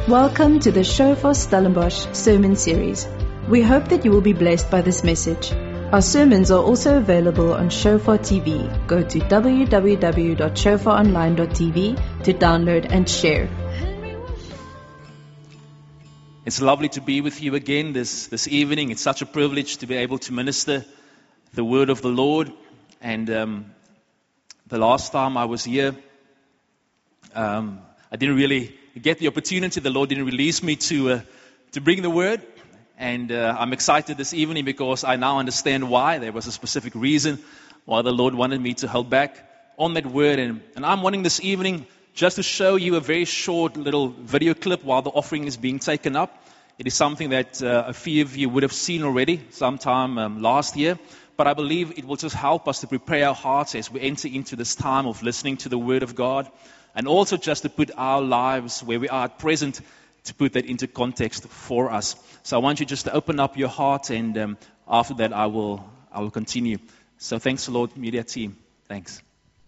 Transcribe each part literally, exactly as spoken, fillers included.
Welcome to the Shofar Stellenbosch Sermon Series. We hope that you will be blessed by this message. Our sermons are also available on Shofar T V. Go to w w w dot shofar online dot t v to download and share. It's lovely to be with you again this, this evening. It's such a privilege to be able to minister the word of the Lord. And um, the last time I was here, um, I didn't really get the opportunity. The Lord didn't release me to uh, to bring the word. And uh, I'm excited this evening because I now understand why. There was a specific reason why the Lord wanted me to hold back on that word. And, and I'm wanting this evening just to show you a very short little video clip while the offering is being taken up. It is something that uh, a few of you would have seen already sometime um, last year. But I believe it will just help us to prepare our hearts as we enter into this time of listening to the Word of God. And also just to put our lives where we are at present, to put that into context for us. So I want you just to open up your heart, and um, after that I will I will continue. So thanks a lot, media team. Thanks.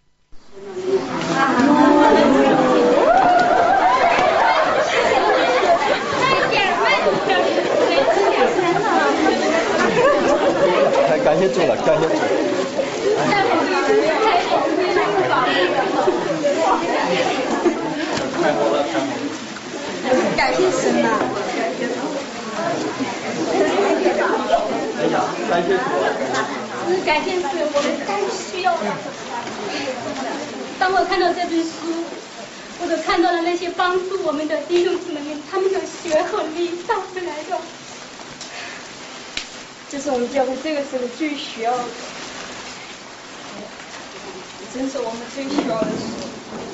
感谢主了，感谢主。 感谢神啊！ 哎呀，感谢主啊！ 感谢主，我们太需要了。当我看到这本书，我都看到了那些帮助我们的弟兄姊妹们，他们的血和力带回来的。这是我们教会这个时候最需要的，真是我们最需要的事。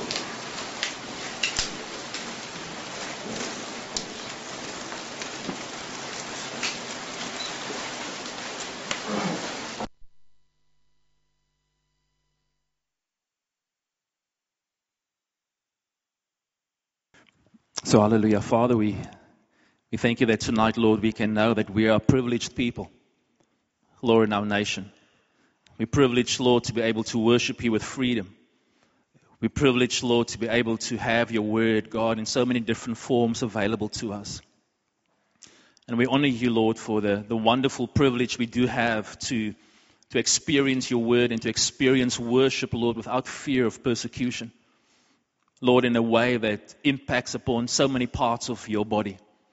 So hallelujah. Father, we, we thank you that tonight, Lord, we can know that we are privileged people, Lord, in our nation. We're privileged, Lord, to be able to worship you with freedom. We're privileged, Lord, to be able to have your word, God, in so many different forms available to us. And we honor you, Lord, for the, the wonderful privilege we do have to, to experience your word and to experience worship, Lord, without fear of persecution. Lord, in a way that impacts upon so many parts of your body.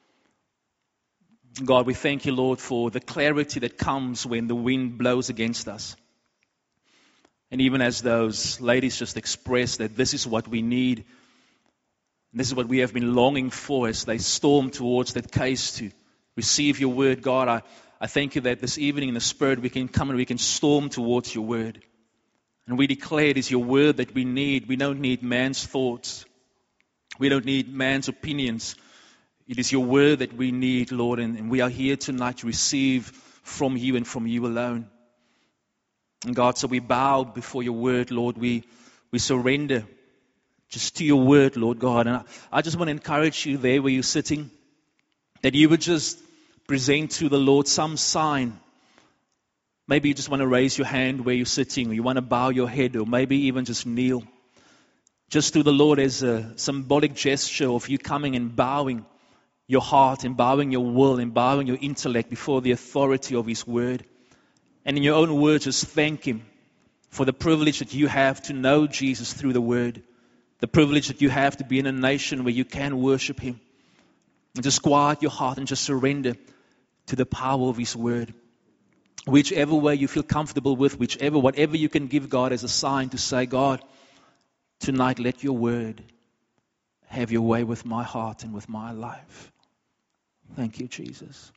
God, we thank you, Lord, for the clarity that comes when the wind blows against us. And even as those ladies just expressed that this is what we need, this is what we have been longing for as they storm towards that case to receive your word, God, I, I thank you that this evening in the Spirit we can come and we can storm towards your word. And we declare it is your word that we need. We don't need man's thoughts. We don't need man's opinions. It is your word that we need, Lord, and, and we are here tonight to receive from you and from you alone. And God, so we bow before your word, Lord. We we surrender just to your word, Lord God. And I, I just want to encourage you there where you're sitting, that you would just present to the Lord some sign. Maybe you just want to raise your hand where you're sitting, or you want to bow your head, or maybe even just kneel. Just to the Lord as a symbolic gesture of you coming and bowing your heart, and bowing your will, and bowing your intellect before the authority of His word. And in your own words, just thank Him for the privilege that you have to know Jesus through the word. The privilege that you have to be in a nation where you can worship Him. And just quiet your heart and just surrender to the power of His word. Whichever way you feel comfortable with, whichever, whatever you can give God as a sign to say, God, tonight let your word have your way with my heart and with my life. Thank you, Jesus.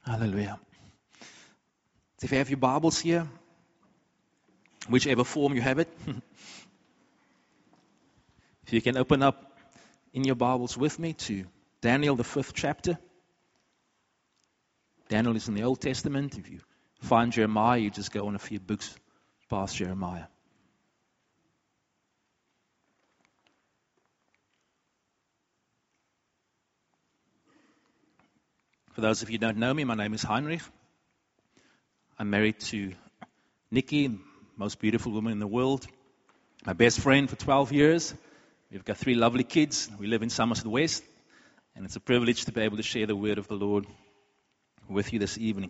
Hallelujah. So if you have your Bibles here, whichever form you have it, if you can open up in your Bibles with me to Daniel, the fifth chapter. Daniel is in the Old Testament. If you find Jeremiah, you just go on a few books past Jeremiah. For those of you who don't know me, my name is Heinrich. I'm married to Nikki, most beautiful woman in the world. My best friend for twelve years. We've got three lovely kids. We live in Somerset West. And it's a privilege to be able to share the word of the Lord with you this evening.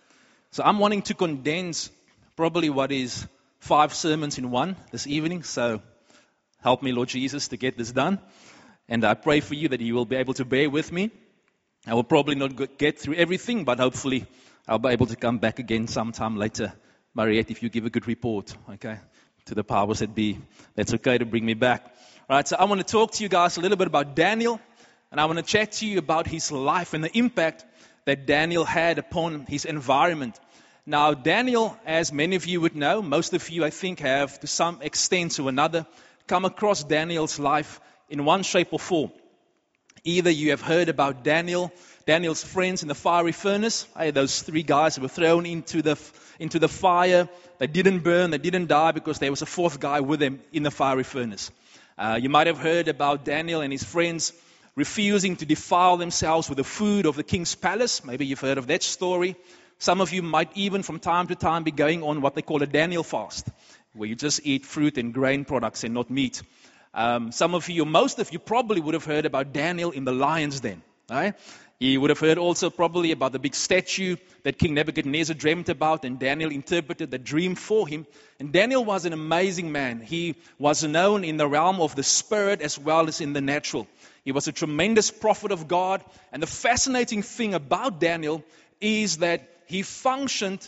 So I'm wanting to condense probably what is five sermons in one this evening. So help me, Lord Jesus, to get this done. And I pray for you that you will be able to bear with me. I will probably not get through everything, but hopefully I'll be able to come back again sometime later. Mariette, if you give a good report, okay, to the powers that be, that's okay to bring me back. All right, so I want to talk to you guys a little bit about Daniel, and I want to chat to you about his life and the impact that Daniel had upon his environment. Now, Daniel, as many of you would know, most of you, I think, have to some extent or another come across Daniel's life in one shape or form. Either you have heard about Daniel, Daniel's friends in the fiery furnace. Hey, those three guys who were thrown into the into the fire. They didn't burn, they didn't die because there was a fourth guy with them in the fiery furnace. Uh, you might have heard about Daniel and his friends refusing to defile themselves with the food of the king's palace. Maybe you've heard of that story. Some of you might even from time to time be going on what they call a Daniel fast, where you just eat fruit and grain products and not meat. Um, some of you, most of you probably would have heard about Daniel in the lion's den. Right? You would have heard also probably about the big statue that King Nebuchadnezzar dreamt about, and Daniel interpreted the dream for him. And Daniel was an amazing man. He was known in the realm of the spirit as well as in the natural. He was a tremendous prophet of God. And the fascinating thing about Daniel is that he functioned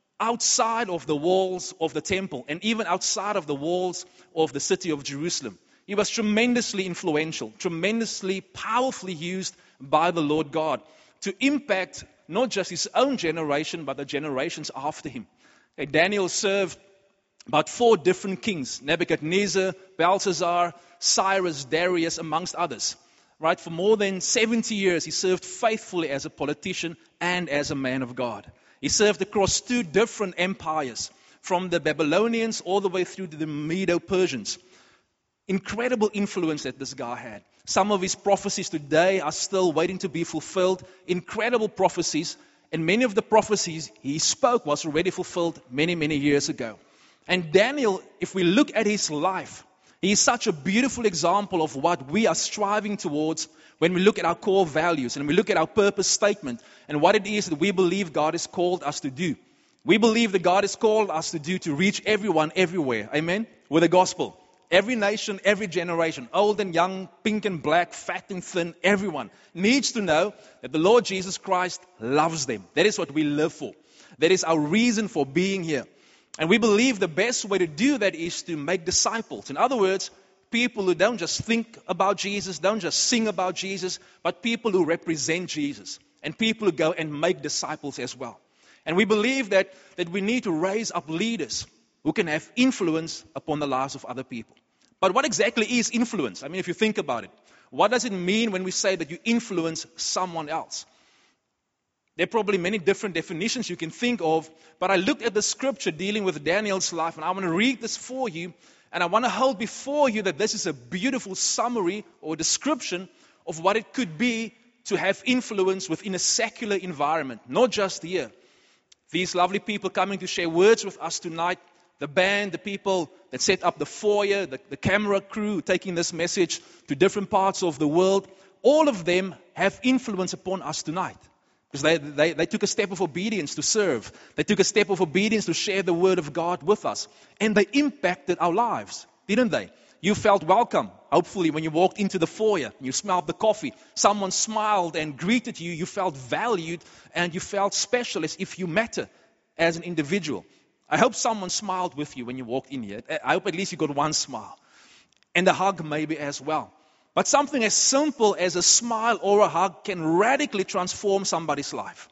outside of the walls of the temple and even outside of the walls of the city of Jerusalem. He was tremendously influential, tremendously powerfully used by the Lord God to impact not just his own generation, but the generations after him. Okay, Daniel served about four different kings, Nebuchadnezzar, Belshazzar, Cyrus, Darius, amongst others. Right? For more than seventy years, he served faithfully as a politician and as a man of God. He served across two different empires, from the Babylonians all the way through to the Medo-Persians. Incredible influence that this guy had. Some of his prophecies today are still waiting to be fulfilled. Incredible prophecies. And many of the prophecies he spoke was already fulfilled many, many years ago. And Daniel, if we look at his life, he is such a beautiful example of what we are striving towards when we look at our core values and we look at our purpose statement and what it is that we believe God has called us to do. We believe that God has called us to do to reach everyone everywhere. Amen? With the gospel. Every nation, every generation, old and young, pink and black, fat and thin, everyone needs to know that the Lord Jesus Christ loves them. That is what we live for. That is our reason for being here. And we believe the best way to do that is to make disciples. In other words, people who don't just think about Jesus, don't just sing about Jesus, but people who represent Jesus. And people who go and make disciples as well. And we believe that, that we need to raise up leaders who can have influence upon the lives of other people. But what exactly is influence? I mean, if you think about it, what does it mean when we say that you influence someone else? There are probably many different definitions you can think of, but I looked at the scripture dealing with Daniel's life, and I want to read this for you, and I want to hold before you that this is a beautiful summary or description of what it could be to have influence within a secular environment, not just here. These lovely people coming to share words with us tonight, the band, the people that set up the foyer, the, the camera crew taking this message to different parts of the world, all of them have influence upon us tonight. Because they, they, they took a step of obedience to serve. They took a step of obedience to share the word of God with us. And they impacted our lives, didn't they? You felt welcome, hopefully, when you walked into the foyer. You smelled the coffee. Someone smiled and greeted you. You felt valued and you felt special as if you matter as an individual. I hope someone smiled with you when you walked in here. I hope at least you got one smile. And a hug maybe as well. But something as simple as a smile or a hug can radically transform somebody's life.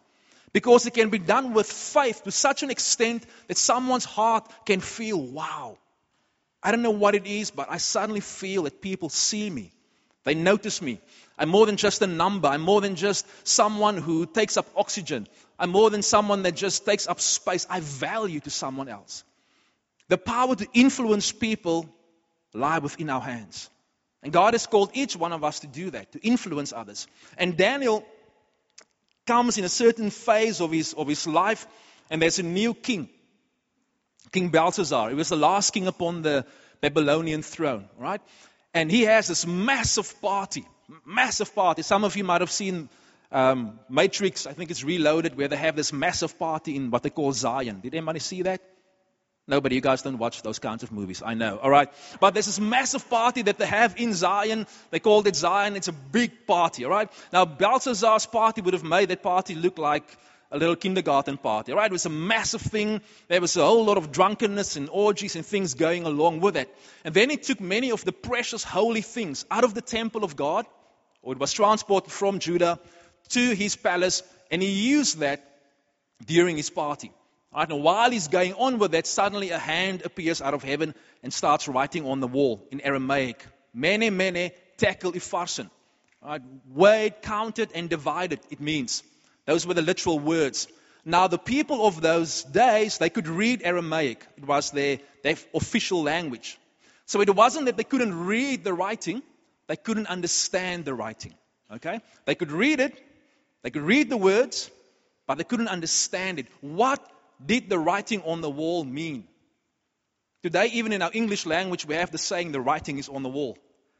Because it can be done with faith to such an extent that someone's heart can feel, wow, I don't know what it is, but I suddenly feel that people see me. They notice me. I'm more than just a number. I'm more than just someone who takes up oxygen. I'm more than someone that just takes up space. I value to someone else. The power to influence people lie within our hands. And God has called each one of us to do that, to influence others. And Daniel comes in a certain phase of his, of his life, and there's a new king, King Belshazzar. He was the last king upon the Babylonian throne, right? And he has this massive party, massive party. Some of you might have seen um, Matrix, I think it's Reloaded, where they have this massive party in what they call Zion. Did anybody see that? Nobody, you guys don't watch those kinds of movies, I know, all right? But there's this massive party that they have in Zion. They called it Zion. It's a big party, all right? Now, Belshazzar's party would have made that party look like a little kindergarten party, all right? It was a massive thing. There was a whole lot of drunkenness and orgies and things going along with it. And then he took many of the precious holy things out of the temple of God, or it was transported from Judah to his palace, and he used that during his party. Right, and while he's going on with that, suddenly a hand appears out of heaven and starts writing on the wall in Aramaic. Mene, mene, tekel upharsin. Right, weighed, counted, and divided, it means. Those were the literal words. Now, the people of those days, they could read Aramaic. It was their, their official language. So it wasn't that they couldn't read the writing, they couldn't understand the writing. Okay? They could read it, they could read the words, but they couldn't understand it. What did the writing on the wall mean? Today, even in our English language, we have the saying, the writing is on the wall.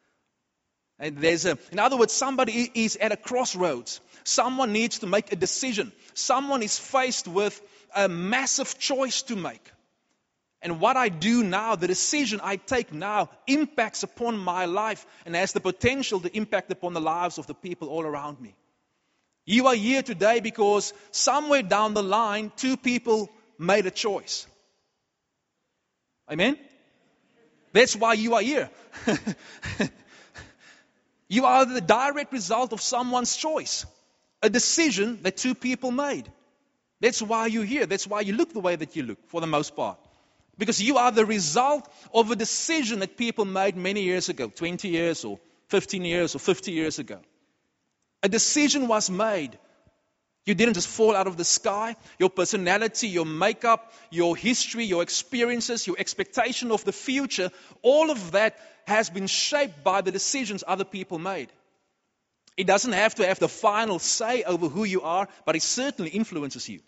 And there's a, in other words, somebody is at a crossroads. Someone needs to make a decision. Someone is faced with a massive choice to make. And what I do now, the decision I take now, impacts upon my life and has the potential to impact upon the lives of the people all around me. You are here today because somewhere down the line, two people made a choice. Amen? That's why you are here. You are the direct result of someone's choice. A decision that two people made. That's why you're here. That's why you look the way that you look, for the most part. Because you are the result of a decision that people made many years ago, twenty years or fifteen years or fifty years ago. A decision was made. You didn't just fall out of the sky. Your personality, your makeup, your history, your experiences, your expectation of the future, all of that has been shaped by the decisions other people made. It doesn't have to have the final say over who you are, but it certainly influences you.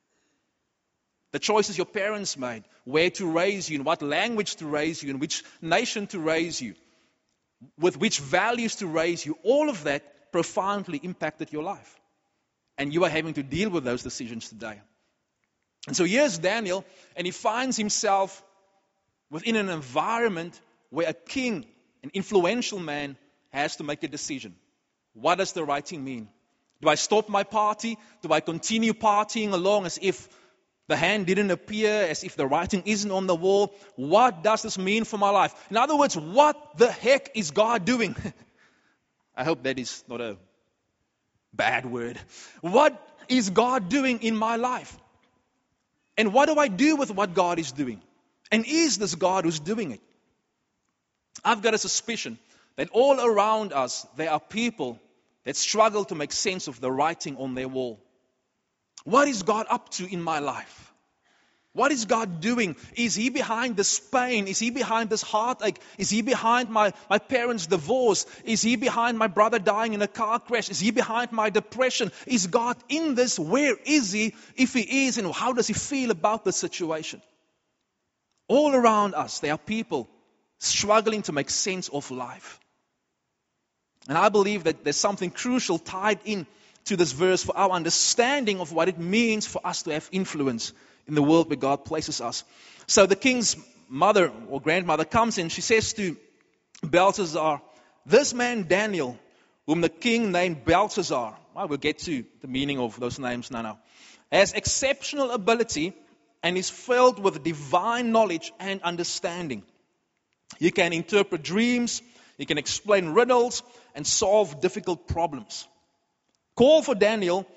The choices your parents made, where to raise you, in what language to raise you, in which nation to raise you, with which values to raise you, all of that profoundly impacted your life. And you are having to deal with those decisions today. And so here's Daniel, and he finds himself within an environment where a king, an influential man, has to make a decision. What does the writing mean? Do I stop my party? Do I continue partying along as if the hand didn't appear, as if the writing isn't on the wall? What does this mean for my life? In other words, what the heck is God doing? I hope that is not a bad word. What is God doing in my life? And what do I do with what God is doing? And is this God who's doing it? I've got a suspicion that all around us, there are people that struggle to make sense of the writing on their wall. What is God up to in my life? What is God doing? Is He behind this pain? Is He behind this heartache? Is He behind my, my parents' divorce? Is He behind my brother dying in a car crash? Is He behind my depression? Is God in this? Where is He? If He is, and how does He feel about the situation? All around us, there are people struggling to make sense of life. And I believe that there's something crucial tied in to this verse for our understanding of what it means for us to have influence in the world where God places us. So the king's mother or grandmother comes in. She says to Belshazzar, this man Daniel, whom the king named Belshazzar, well, we'll get to the meaning of those names now, now, has exceptional ability and is filled with divine knowledge and understanding. He can interpret dreams, he can explain riddles, and solve difficult problems. Call for Daniel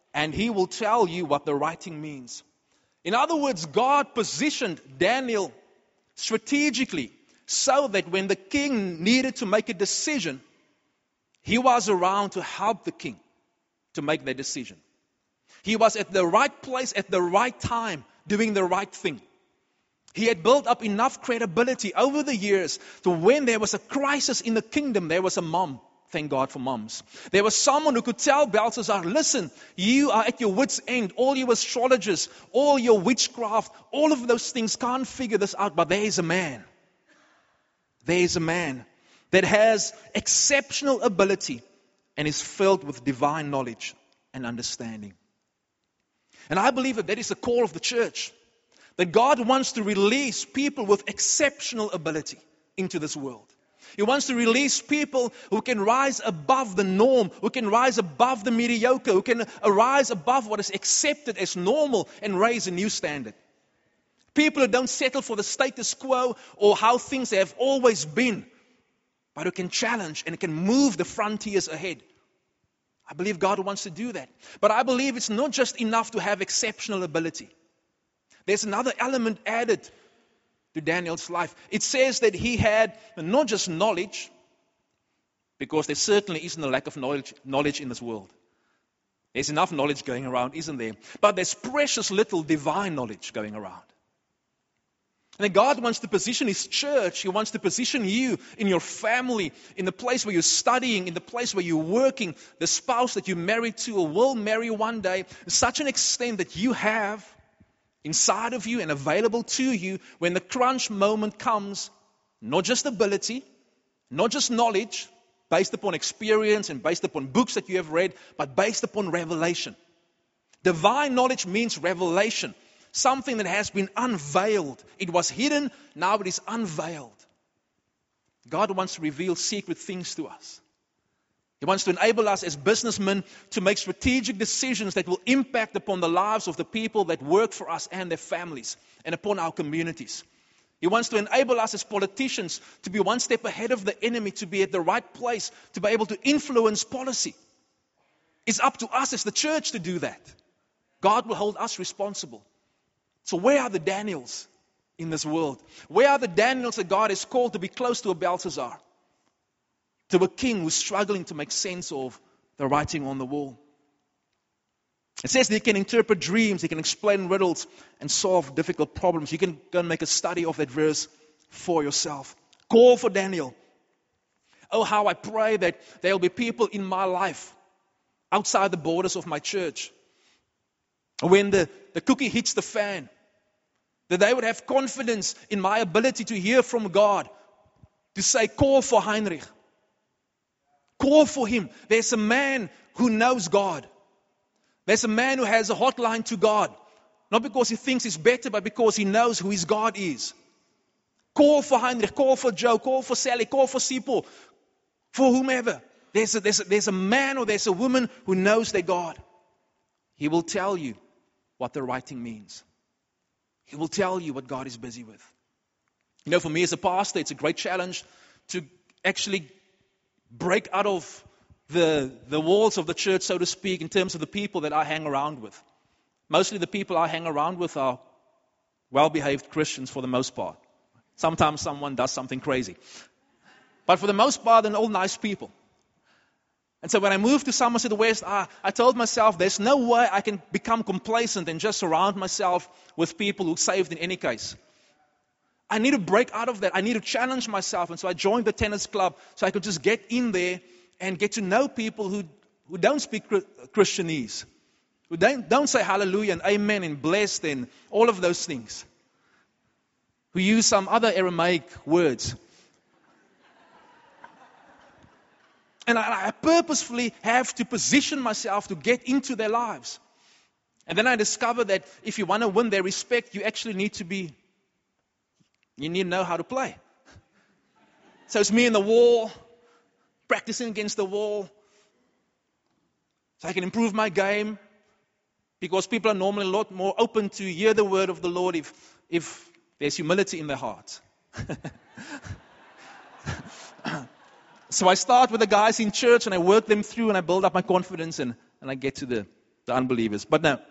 and he will tell you what the writing means. In other words, God positioned Daniel strategically so that when the king needed to make a decision, he was around to help the king to make that decision. He was at the right place at the right time, doing the right thing. He had built up enough credibility over the years to when there was a crisis in the kingdom, there was a mom. Thank God for moms. There was someone who could tell Belshazzar, listen, you are at your wit's end. All your astrologers, all your witchcraft, all of those things can't figure this out. But there is a man. There is a man that has exceptional ability and is filled with divine knowledge and understanding. And I believe that that is the call of the church. That God wants to release people with exceptional ability into this world. He wants to release people who can rise above the norm, who can rise above the mediocre, who can rise above what is accepted as normal and raise a new standard. People who don't settle for the status quo or how things have always been, but who can challenge and can move the frontiers ahead. I believe God wants to do that. But I believe it's not just enough to have exceptional ability. There's another element added to Daniel's life. It says that he had not just knowledge, because there certainly isn't a lack of knowledge, knowledge in this world. There's enough knowledge going around, isn't there? But there's precious little divine knowledge going around. And then God wants to position His church. He wants to position you in your family, in the place where you're studying, in the place where you're working, the spouse that you're married to or will marry one day, to such an extent that you have inside of you and available to you when the crunch moment comes, not just ability, not just knowledge, based upon experience and based upon books that you have read, but based upon revelation. Divine knowledge means revelation, something that has been unveiled. It was hidden, now it is unveiled. God wants to reveal secret things to us. He wants to enable us as businessmen to make strategic decisions that will impact upon the lives of the people that work for us and their families and upon our communities. He wants to enable us as politicians to be one step ahead of the enemy, to be at the right place, to be able to influence policy. It's up to us as the church to do that. God will hold us responsible. So where are the Daniels in this world? Where are the Daniels that God has called to be close to a Belshazzar? To a king who's struggling to make sense of the writing on the wall. It says that he can interpret dreams, he can explain riddles and solve difficult problems. You can go and make a study of that verse for yourself. Call for Daniel. Oh, how I pray that there will be people in my life outside the borders of my church. When the, the cookie hits the fan, that they would have confidence in my ability to hear from God, to say, call for Heinrich. Call for him. There's a man who knows God. There's a man who has a hotline to God. Not because he thinks he's better, but because he knows who his God is. Call for Heinrich, call for Joe, call for Sally, call for Sipo, for whomever. There's a, there's, a, there's a man or there's a woman who knows their God. He will tell you what the writing means. He will tell you what God is busy with. You know, for me as a pastor, it's a great challenge to actually break out of the, the walls of the church, so to speak, in terms of the people that I hang around with. Mostly the people I hang around with are well-behaved Christians for the most part. Sometimes someone does something crazy. But for the most part, they're all nice people. And so when I moved to Somerset West, I, I told myself there's no way I can become complacent and just surround myself with people who are saved in any case. I need to break out of that. I need to challenge myself. And so I joined the tennis club so I could just get in there and get to know people who, who don't speak Christianese, who don't, don't say hallelujah and amen and blessed and all of those things, who use some other Aramaic words. And I, I purposefully have to position myself to get into their lives. And then I discovered that if you want to win their respect, you actually need to be You need to know how to play. So it's me in the wall, practicing against the wall. So I can improve my game. Because people are normally a lot more open to hear the word of the Lord if, if there's humility in their hearts. So I start with the guys in church and I work them through and I build up my confidence and, and I get to the, the unbelievers. But no.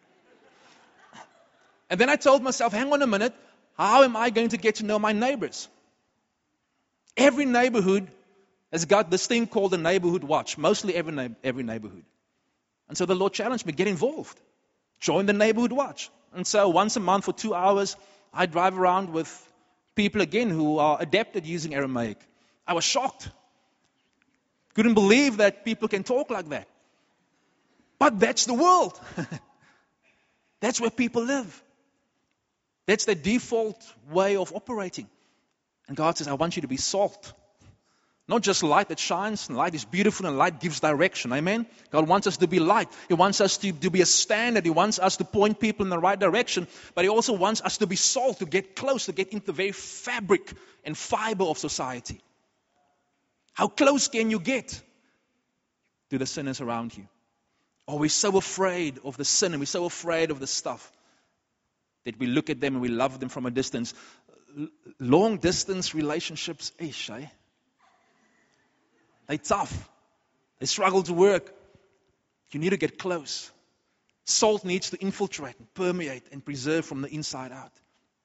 And then I told myself, hang on a minute, how am I going to get to know my neighbors? Every neighborhood has got this thing called a neighborhood watch, mostly every, na- every neighborhood. And so the Lord challenged me, get involved. Join the neighborhood watch. And so once a month for two hours, I drive around with people again who are adept at using Aramaic. I was shocked. Couldn't believe that people can talk like that. But that's the world. That's where people live. That's the default way of operating. And God says, I want you to be salt. Not just light that shines, and light is beautiful, and light gives direction. Amen? God wants us to be light. He wants us to, to be a standard. He wants us to point people in the right direction. But He also wants us to be salt, to get close, to get into the very fabric and fiber of society. How close can you get to the sinners around you? Oh, we're so afraid of the sin, and we're so afraid of the stuff that we look at them and we love them from a distance. L- long distance relationships, ish, eh? They're tough. They struggle to work. You need to get close. Salt needs to infiltrate and permeate and preserve from the inside out.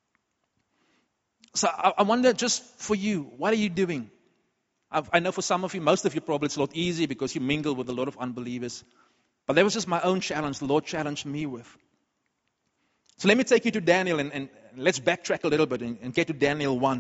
So I, I wonder, just for you, what are you doing? I've, I know for some of you, most of you probably it's a lot easier because you mingle with a lot of unbelievers. But that was just my own challenge, the Lord challenged me with. So let me take you to Daniel and, and let's backtrack a little bit and, and get to Daniel one.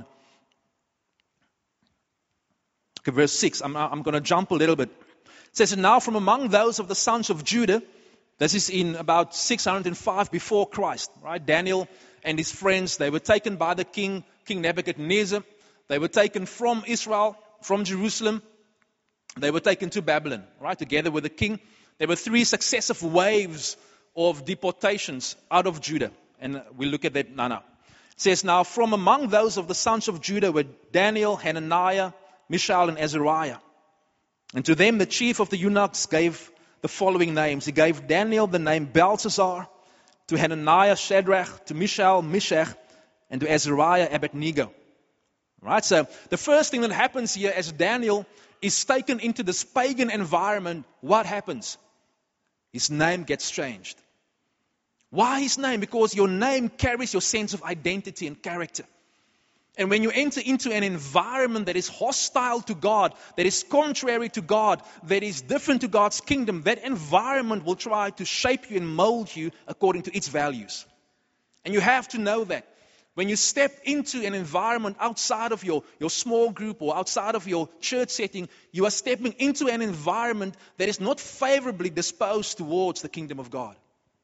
Okay, verse six, I'm, I'm going to jump a little bit. It says, and now from among those of the sons of Judah, this is in about six hundred five before Christ, right? Daniel and his friends, they were taken by the king, King Nebuchadnezzar. They were taken from Israel, from Jerusalem. They were taken to Babylon, right? Together with the king. There were three successive waves of deportations out of Judah. And we'll look at that now. now. It says, now from among those of the sons of Judah were Daniel, Hananiah, Mishael, and Azariah. And to them the chief of the eunuchs gave the following names. He gave Daniel the name Belshazzar, to Hananiah Shadrach, to Mishael Meshach, and to Azariah Abednego. Right, so the first thing that happens here as Daniel is taken into this pagan environment, what happens? His name gets changed. Why his name? Because your name carries your sense of identity and character. And when you enter into an environment that is hostile to God, that is contrary to God, that is different to God's kingdom, that environment will try to shape you and mold you according to its values. And you have to know that. When you step into an environment outside of your, your small group or outside of your church setting, you are stepping into an environment that is not favorably disposed towards the kingdom of God.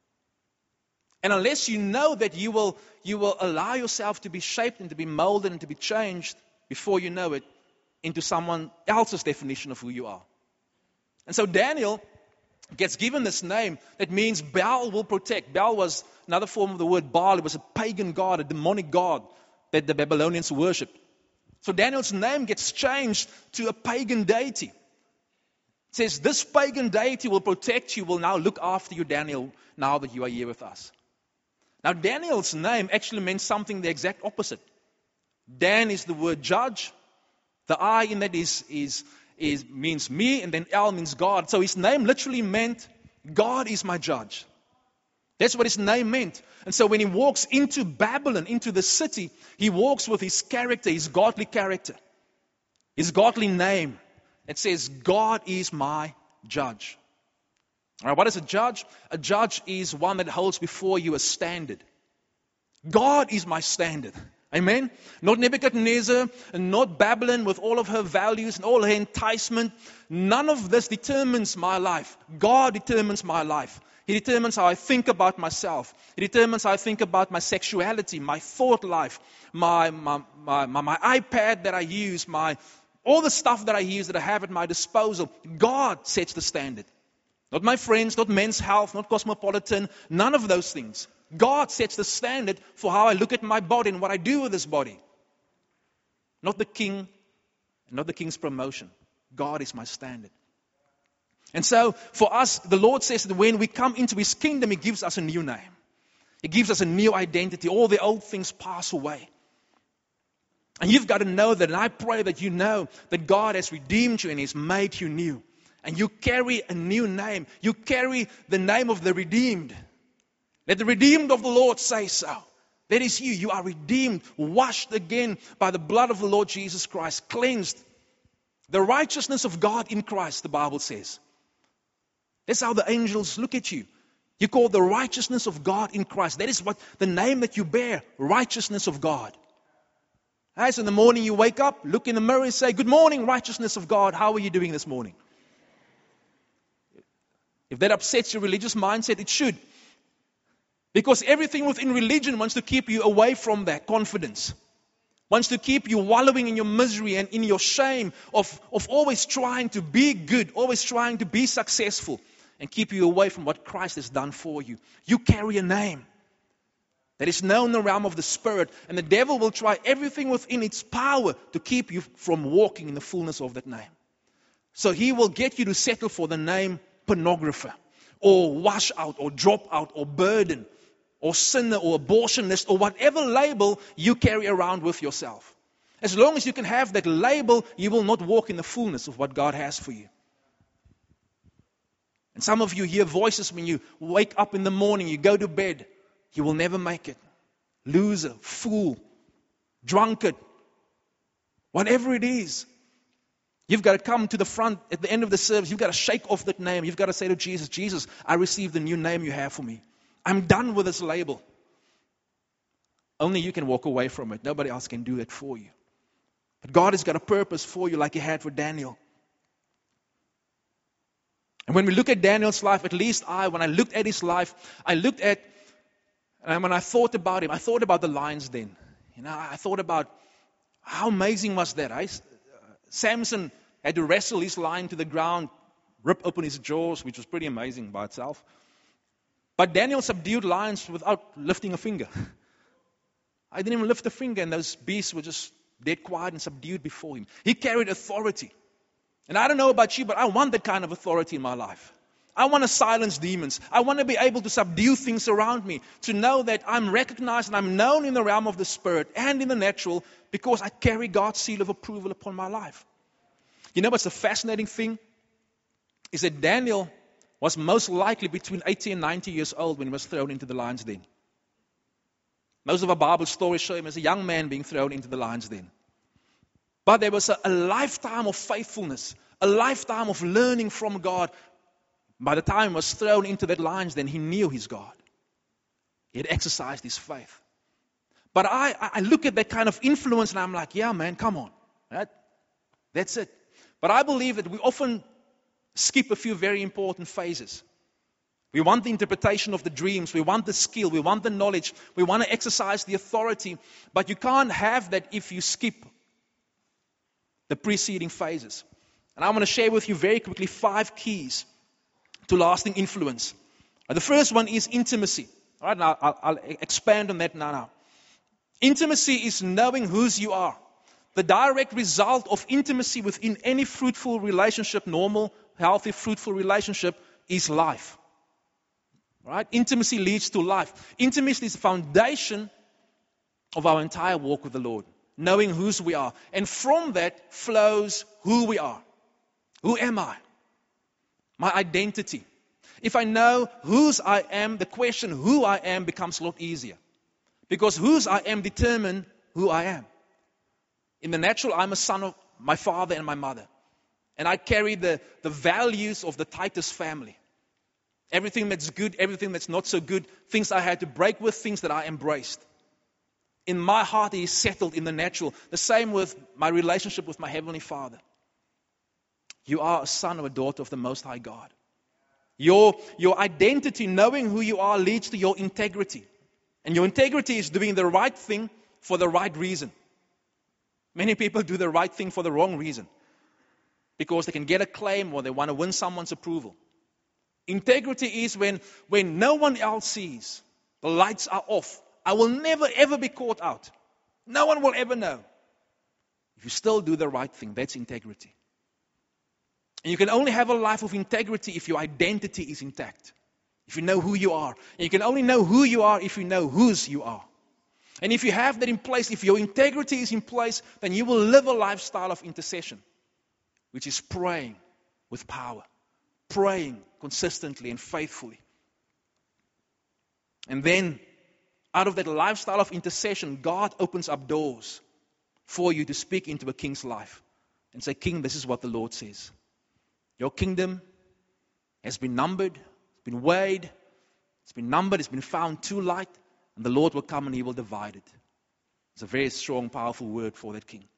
And unless you know that you will, you will allow yourself to be shaped and to be molded and to be changed before you know it into someone else's definition of who you are. And so Daniel gets given this name that means Baal will protect. Baal was another form of the word Baal. It was a pagan god, a demonic god that the Babylonians worshipped. So Daniel's name gets changed to a pagan deity. It says, this pagan deity will protect you, will now look after you, Daniel, now that you are here with us. Now Daniel's name actually meant something the exact opposite. Dan is the word judge. The I in that is, is, is means me, and then El means God. So his name literally meant, God is my judge. That's what his name meant. And so when he walks into Babylon, into the city, he walks with his character, his godly character, his godly name. It says, God is my judge. All right, what is a judge? A judge is one that holds before you a standard. God is my standard. Amen? Not Nebuchadnezzar and not Babylon with all of her values and all her enticement. None of this determines my life. God determines my life. He determines how I think about myself. He determines how I think about my sexuality, my thought life, my, my, my, my, my iPad that I use, my all the stuff that I use, that I have at my disposal. God sets the standard. Not my friends, not Men's Health, not Cosmopolitan, none of those things. God sets the standard for how I look at my body and what I do with this body. Not the king, not the king's promotion. God is my standard. And so for us, the Lord says that when we come into his kingdom, he gives us a new name. He gives us a new identity. All the old things pass away. And you've got to know that, and I pray that you know that God has redeemed you and he's made you new. And you carry a new name. You carry the name of the redeemed. Let the redeemed of the Lord say so. That is you. You are redeemed, washed again by the blood of the Lord Jesus Christ, cleansed. The righteousness of God in Christ, the Bible says. That's how the angels look at you. You're called the righteousness of God in Christ. That is what the name that you bear, righteousness of God. As in the morning you wake up, look in the mirror and say, good morning, righteousness of God. How are you doing this morning? If that upsets your religious mindset, it should. Because everything within religion wants to keep you away from that confidence. Wants to keep you wallowing in your misery and in your shame of, of always trying to be good, always trying to be successful, and keep you away from what Christ has done for you. You carry a name that is known in the realm of the Spirit, and the devil will try everything within its power to keep you from walking in the fullness of that name. So he will get you to settle for the name pornographer, or wash out, or drop out, or burden, or sinner, or abortionist, or whatever label you carry around with yourself. As long as you can have that label, you will not walk in the fullness of what God has for you. And some of you hear voices when you wake up in the morning, you go to bed, you will never make it. Loser, fool, drunkard, whatever it is. You've got to come to the front at the end of the service. You've got to shake off that name. You've got to say to Jesus, Jesus, I received the new name you have for me. I'm done with this label. Only you can walk away from it. Nobody else can do it for you. But God has got a purpose for you like He had for Daniel. And when we look at Daniel's life, at least I, when I looked at his life, I looked at, and when I thought about him, I thought about the lion's den. You know, I thought about how amazing was that. I, Samson had to wrestle his lion to the ground, rip open his jaws, which was pretty amazing by itself. But Daniel subdued lions without lifting a finger. I didn't even lift a finger, and those beasts were just dead quiet and subdued before him. He carried authority. And I don't know about you, but I want that kind of authority in my life. I want to silence demons. I want to be able to subdue things around me, to know that I'm recognized and I'm known in the realm of the Spirit and in the natural because I carry God's seal of approval upon my life. You know what's the fascinating thing? Is that Daniel was most likely between eighty and ninety years old when he was thrown into the lion's den. Most of our Bible stories show him as a young man being thrown into the lion's den. But there was a, a lifetime of faithfulness, a lifetime of learning from God. By the time he was thrown into that lion's den, he knew his God. He had exercised his faith. But I, I look at that kind of influence and I'm like, yeah, man, come on. Right? That's it. But I believe that we often skip a few very important phases. We want the interpretation of the dreams. We want the skill. We want the knowledge. We want to exercise the authority. But you can't have that if you skip the preceding phases. And I want to share with you very quickly five keys to lasting influence. The first one is intimacy. All right, now I'll, I'll expand on that now, now. Intimacy is knowing whose you are. The direct result of intimacy within any fruitful relationship, normal, healthy, fruitful relationship, is life. Right? Intimacy leads to life. Intimacy is the foundation of our entire walk with the Lord. Knowing whose we are. And from that flows who we are. Who am I? My identity. If I know whose I am, the question who I am becomes a lot easier. Because whose I am determine who I am. In the natural, I'm a son of my father and my mother. And I carry the, the values of the Titus family. Everything that's good, everything that's not so good, things I had to break with, things that I embraced. In my heart, He is settled in the natural. The same with my relationship with my Heavenly Father. You are a son or a daughter of the Most High God. Your, your identity, knowing who you are, leads to your integrity. And your integrity is doing the right thing for the right reason. Many people do the right thing for the wrong reason. Because they can get a claim or they want to win someone's approval. Integrity is when, when no one else sees, the lights are off. I will never ever be caught out. No one will ever know. If you still do the right thing, that's integrity. And you can only have a life of integrity if your identity is intact. If you know who you are. And you can only know who you are if you know whose you are. And if you have that in place, if your integrity is in place, then you will live a lifestyle of intercession. Which is praying with power. praying consistently and faithfully. And then, out of that lifestyle of intercession, God opens up doors for you to speak into a king's life and say, King, this is what the Lord says. Your kingdom has been numbered, it's been weighed, it's been numbered, it's been found too light, and the Lord will come and He will divide it. It's a very strong, powerful word for that king.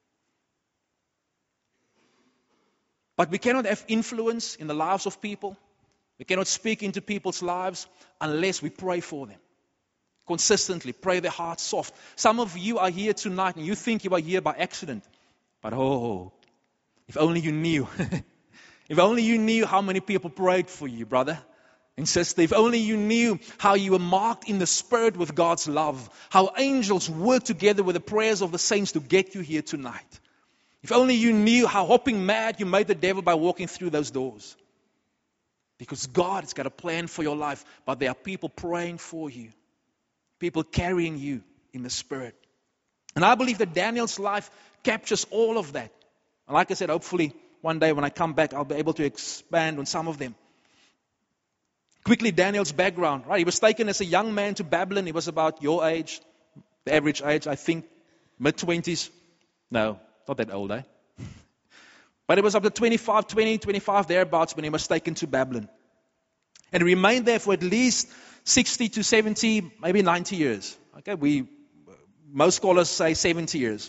But we cannot have influence in the lives of people. We cannot speak into people's lives unless we pray for them. Consistently, pray their hearts soft. Some of you are here tonight and you think you are here by accident. But oh, if only you knew. If only you knew how many people prayed for you, brother and sister. If only you knew how you were marked in the Spirit with God's love. How angels work together with the prayers of the saints to get you here tonight. If only you knew how hopping mad you made the devil by walking through those doors. Because God has got a plan for your life, but there are people praying for you. People carrying you in the Spirit. And I believe that Daniel's life captures all of that. And like I said, hopefully one day when I come back, I'll be able to expand on some of them. Quickly, Daniel's background. Right? He was taken as a young man to Babylon. He was about your age, the average age, I think, mid-twenties. No, not that old, eh? But it was up to twenty-five, twenty, twenty-five thereabouts when he was taken to Babylon. And he remained there for at least sixty to seventy, maybe ninety years. Okay, we most scholars say seventy years.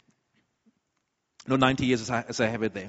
No, ninety years as I, as I have it there.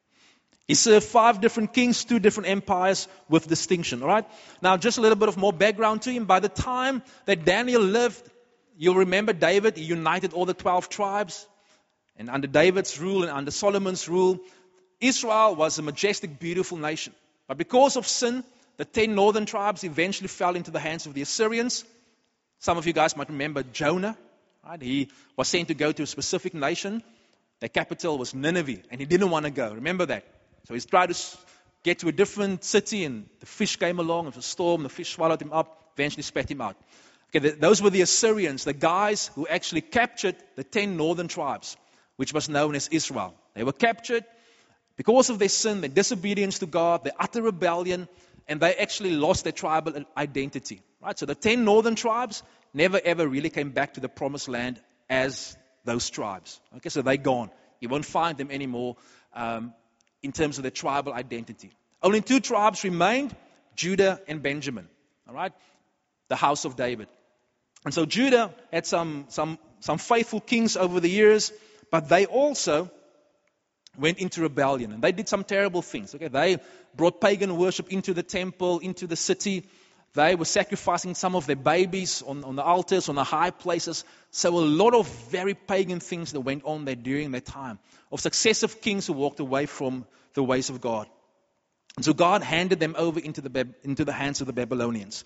He served five different kings, two different empires with distinction. All right. Now, just a little bit of more background to him. By the time that Daniel lived, you'll remember David. He united all the twelve tribes. And under David's rule and under Solomon's rule, Israel was a majestic, beautiful nation. But because of sin, the ten northern tribes eventually fell into the hands of the Assyrians. Some of you guys might remember Jonah. Right? He was sent to go to a specific nation. Their capital was Nineveh, and he didn't want to go. Remember that. So he tried to get to a different city, and the fish came along. It was a storm. The fish swallowed him up, eventually spat him out. Okay, the, those were the Assyrians, the guys who actually captured the ten northern tribes, which was known as Israel. They were captured because of their sin, their disobedience to God, their utter rebellion, and they actually lost their tribal identity. Right? So the ten northern tribes never ever really came back to the promised land as those tribes. Okay, so they're gone. You won't find them anymore um, in terms of their tribal identity. Only two tribes remained, Judah and Benjamin. All right, the house of David. And so Judah had some some some faithful kings over the years, but they also went into rebellion, and they did some terrible things. Okay, they brought pagan worship into the temple, into the city. They were sacrificing some of their babies on, on the altars, on the high places. So a lot of very pagan things that went on there during their time, of successive kings who walked away from the ways of God. And so God handed them over into the into the hands of the Babylonians.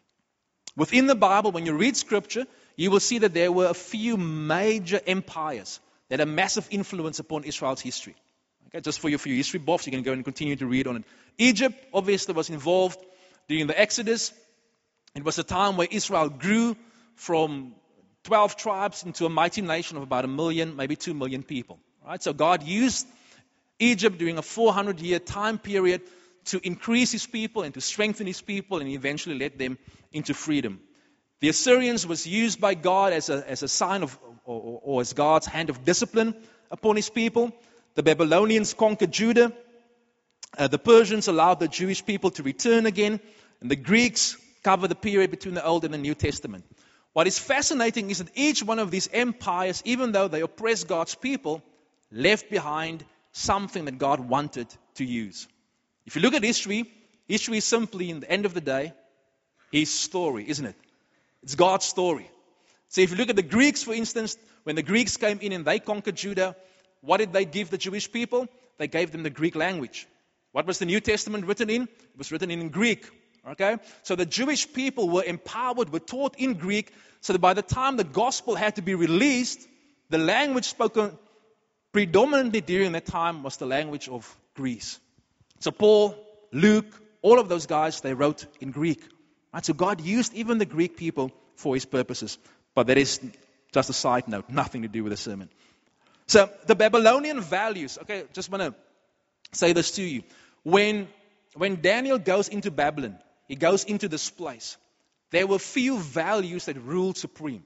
Within the Bible, when you read Scripture, you will see that there were a few major empires that had a massive influence upon Israel's history. Okay, just for your, for your history buffs, you can go and continue to read on it. Egypt, obviously, was involved during the Exodus. It was a time where Israel grew from twelve tribes into a mighty nation of about a million, maybe two million people. Right? So God used Egypt during a four hundred year time period to increase His people and to strengthen His people, and eventually led them into freedom. The Assyrians was used by God as a, as a sign of, or, or as God's hand of discipline upon His people. The Babylonians conquered Judah. Uh, the Persians allowed the Jewish people to return again. And the Greeks cover the period between the Old and the New Testament. What is fascinating is that each one of these empires, even though they oppressed God's people, left behind something that God wanted to use. If you look at history, history is simply, in the end of the day, His story, isn't it? It's God's story. So if you look at the Greeks, for instance, when the Greeks came in and they conquered Judah, what did they give the Jewish people? They gave them the Greek language. What was the New Testament written in? It was written in Greek. Okay? So the Jewish people were empowered, were taught in Greek, so that by the time the gospel had to be released, the language spoken predominantly during that time was the language of Greece. So Paul, Luke, all of those guys, they wrote in Greek. Right? So God used even the Greek people for His purposes. But that is just a side note, nothing to do with the sermon. So the Babylonian values, okay, just want to say this to you. When, when Daniel goes into Babylon, he goes into this place, there were few values that ruled supreme.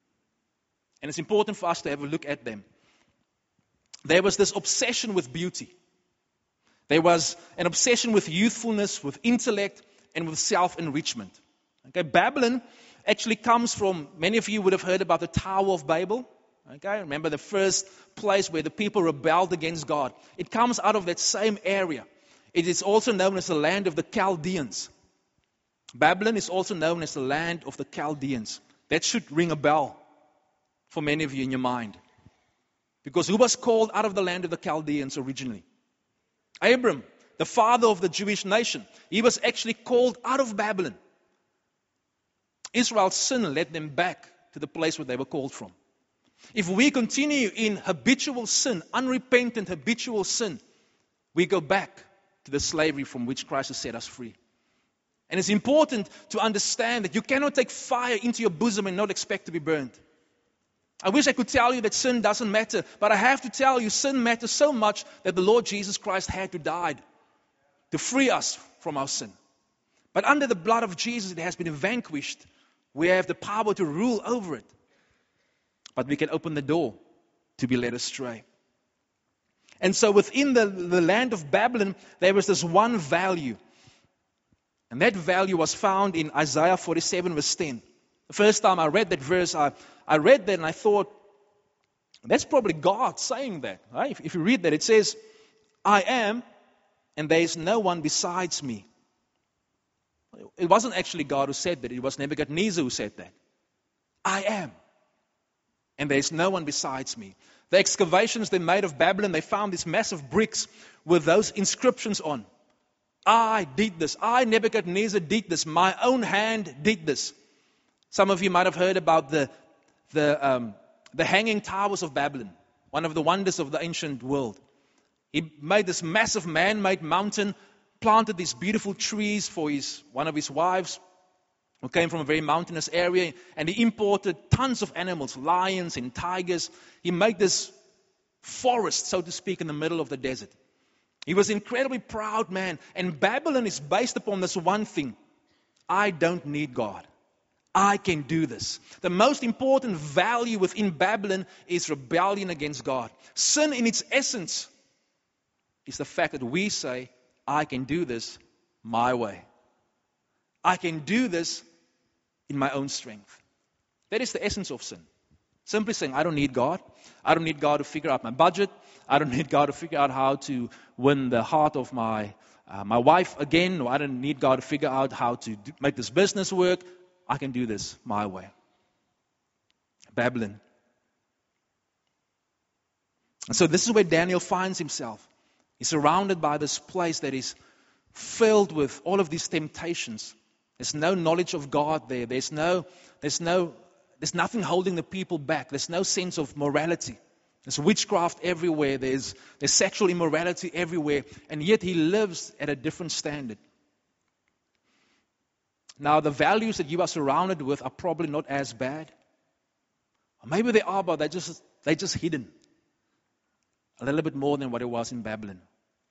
And it's important for us to have a look at them. There was this obsession with beauty. There was an obsession with youthfulness, with intellect, and with self-enrichment. Okay, Babylon actually comes from, many of you would have heard about the Tower of Babel. Okay, remember the first place where the people rebelled against God. It comes out of that same area. It is also known as the land of the Chaldeans. Babylon is also known as the land of the Chaldeans. That should ring a bell for many of you in your mind. Because who was called out of the land of the Chaldeans originally? Abram, the father of the Jewish nation. He was actually called out of Babylon. Israel's sin led them back to the place where they were called from. If we continue in habitual sin, unrepentant habitual sin, we go back to the slavery from which Christ has set us free. And it's important to understand that you cannot take fire into your bosom and not expect to be burned. I wish I could tell you that sin doesn't matter, but I have to tell you sin matters so much that the Lord Jesus Christ had to die to free us from our sin. But under the blood of Jesus, it has been vanquished. We have the power to rule over it. But we can open the door to be led astray. And so within the, the land of Babylon, there was this one value. And that value was found in Isaiah forty-seven verse ten. The first time I read that verse, I, I read that and I thought, that's probably God saying that. Right? If, if you read that, it says, I am, and there is no one besides me. It wasn't actually God who said that. It was Nebuchadnezzar who said that. I am, and there is no one besides me. The excavations they made of Babylon, they found these massive bricks with those inscriptions on. I did this. I, Nebuchadnezzar, did this. My own hand did this. Some of you might have heard about the, the, um, the hanging towers of Babylon, one of the wonders of the ancient world. He made this massive man-made mountain, planted these beautiful trees for his one of his wives, who came from a very mountainous area, and he imported tons of animals, lions and tigers. He made this forest, so to speak, in the middle of the desert. He was an incredibly proud man, and Babylon is based upon this one thing. I don't need God. I can do this. The most important value within Babylon is rebellion against God. Sin in its essence is the fact that we say, I can do this my way. I can do this in my own strength. That is the essence of sin. Simply saying, I don't need God. I don't need God to figure out my budget. I don't need God to figure out how to win the heart of my uh, my wife again. Or I don't need God to figure out how to do, make this business work. I can do this my way. Babylon. And so this is where Daniel finds himself. He's surrounded by this place that is filled with all of these temptations. There's no knowledge of God there. There's no, there's no, there's nothing holding the people back. There's no sense of morality. There's witchcraft everywhere. There's, there's sexual immorality everywhere. And yet he lives at a different standard. Now, the values that you are surrounded with are probably not as bad. Or maybe they are, but they're just, they're just hidden. A little bit more than what it was in Babylon.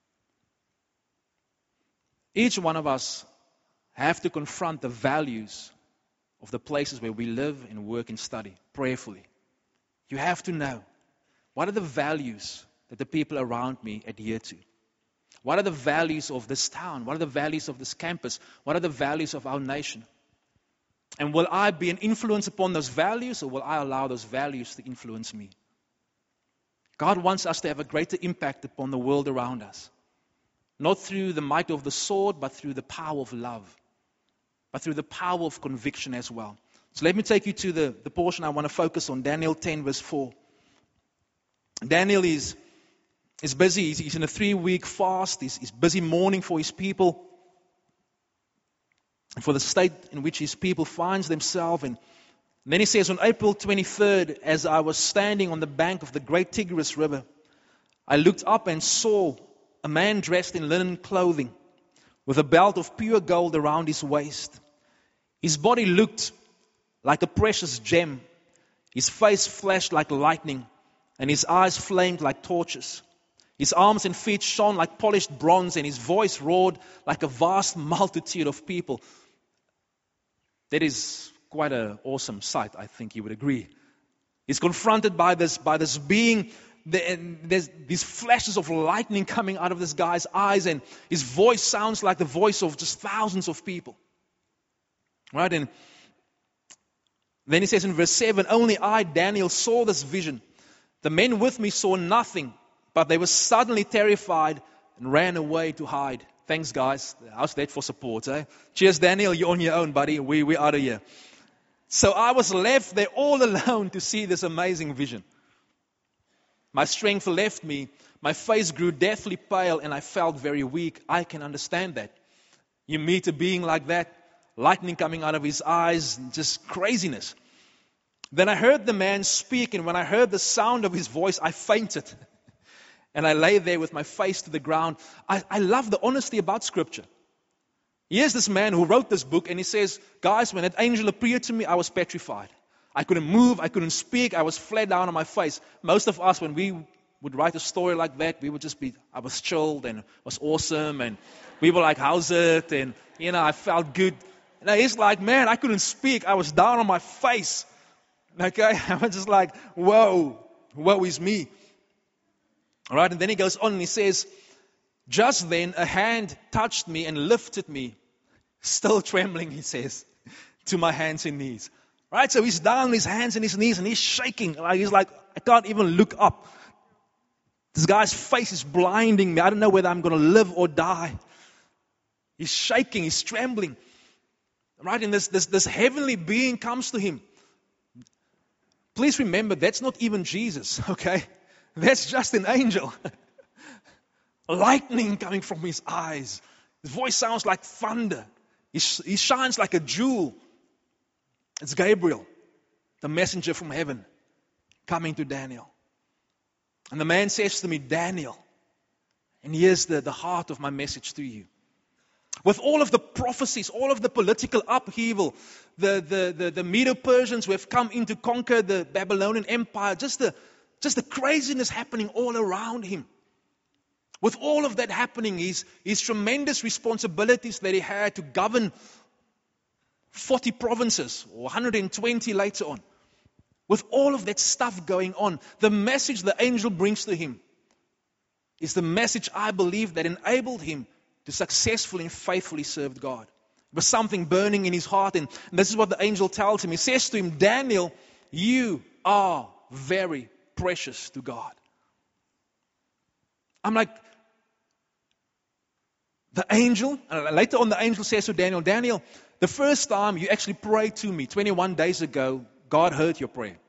Each one of us have to confront the values of the places where we live and work and study prayerfully. You have to know, what are the values that the people around me adhere to? What are the values of this town? What are the values of this campus? What are the values of our nation? And will I be an influence upon those values, or will I allow those values to influence me? God wants us to have a greater impact upon the world around us. Not through the might of the sword, but through the power of love. But through the power of conviction as well. So let me take you to the, the portion I want to focus on, Daniel ten verse four. Daniel is, is busy. He's, he's in a three-week fast. He's, he's busy mourning for his people. And for the state in which his people finds themselves. And then he says, on April twenty-third, as I was standing on the bank of the great Tigris River, I looked up and saw a man dressed in linen clothing, with a belt of pure gold around his waist. His body looked like a precious gem. His face flashed like lightning, and his eyes flamed like torches. His arms and feet shone like polished bronze, and his voice roared like a vast multitude of people. That is quite an awesome sight, I think you would agree. He's confronted by this, by this being. There's these flashes of lightning coming out of this guy's eyes, and his voice sounds like the voice of just thousands of people. Right? And then he says in verse seven, only I, Daniel, saw this vision. The men with me saw nothing, but they were suddenly terrified and ran away to hide. Thanks, guys. How's that for support, eh? Cheers, Daniel. You're on your own, buddy. We, we're out of here. So I was left there all alone to see this amazing vision. My strength left me. My face grew deathly pale, and I felt very weak. I can understand that. You meet a being like that, lightning coming out of his eyes, just craziness. Then I heard the man speak, and when I heard the sound of his voice, I fainted. And I lay there with my face to the ground. I, I love the honesty about Scripture. Here's this man who wrote this book, and he says, guys, when that angel appeared to me, I was petrified. I couldn't move, I couldn't speak, I was flat down on my face. Most of us, when we would write a story like that, we would just be, I was chilled, and it was awesome, and we were like, how's it? And, you know, I felt good. And he's like, man, I couldn't speak, I was down on my face. Okay, I was just like, whoa, woe is me. All right, and then he goes on and he says, just then a hand touched me and lifted me, still trembling, he says, to my hands and knees. Right, so he's down on his hands and his knees and he's shaking. Like he's like, I can't even look up. This guy's face is blinding me. I don't know whether I'm going to live or die. He's shaking, he's trembling. Right, and this, this, this heavenly being comes to him. Please remember, that's not even Jesus, okay? That's just an angel. Lightning coming from his eyes. His voice sounds like thunder. He, sh- he shines like a jewel. It's Gabriel, the messenger from heaven, coming to Daniel. And the man says to me, Daniel, and here's the, the heart of my message to you. With all of the prophecies, all of the political upheaval, the, the, the, the Medo-Persians who have come in to conquer the Babylonian Empire, just the, just the craziness happening all around him. With all of that happening, his, his tremendous responsibilities that he had to govern forty provinces, or one hundred twenty later on. With all of that stuff going on, the message the angel brings to him is the message, I believe, that enabled him to successfully and faithfully serve God. It was something burning in his heart, and this is what the angel tells him. He says to him, Daniel, you are very precious to God. I'm like, the angel, and later on the angel says to Daniel, Daniel, the first time you actually prayed to me, twenty-one days ago, God heard your prayer.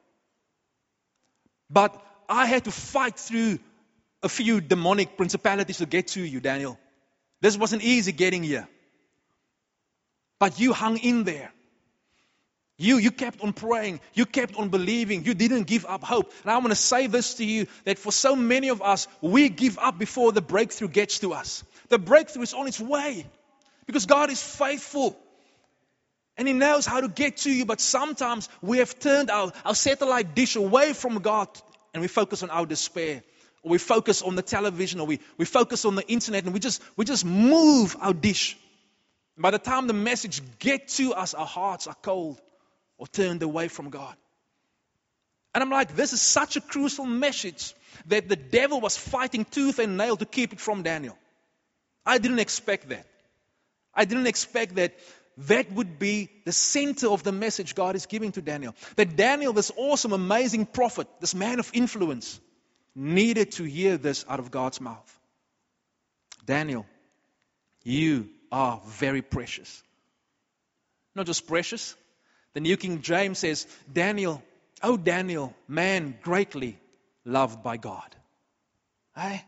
But I had to fight through a few demonic principalities to get to you, Daniel. This wasn't easy getting here. But you hung in there. You, you kept on praying. You kept on believing. You didn't give up hope. And I want to say this to you, that for so many of us, we give up before the breakthrough gets to us. The breakthrough is on its way. Because God is faithful. And He knows how to get to you. But sometimes we have turned our, our satellite dish away from God. And we focus on our despair. Or we focus on the television. Or we, we focus on the internet. And we just, we just move our dish. And by the time the message gets to us, our hearts are cold. Or turned away from God. And I'm like, this is such a crucial message that the devil was fighting tooth and nail to keep it from Daniel. I didn't expect that. I didn't expect that that would be the center of the message God is giving to Daniel. That Daniel, this awesome, amazing prophet, this man of influence, needed to hear this out of God's mouth. Daniel, you are very precious. Not just precious. The New King James says, Daniel, oh Daniel, man greatly loved by God. Hey?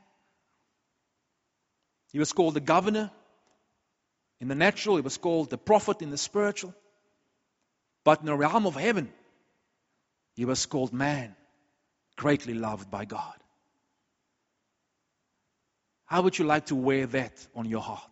He was called the governor in the natural. He was called the prophet in the spiritual. But in the realm of heaven, he was called man greatly loved by God. How would you like to wear that on your heart?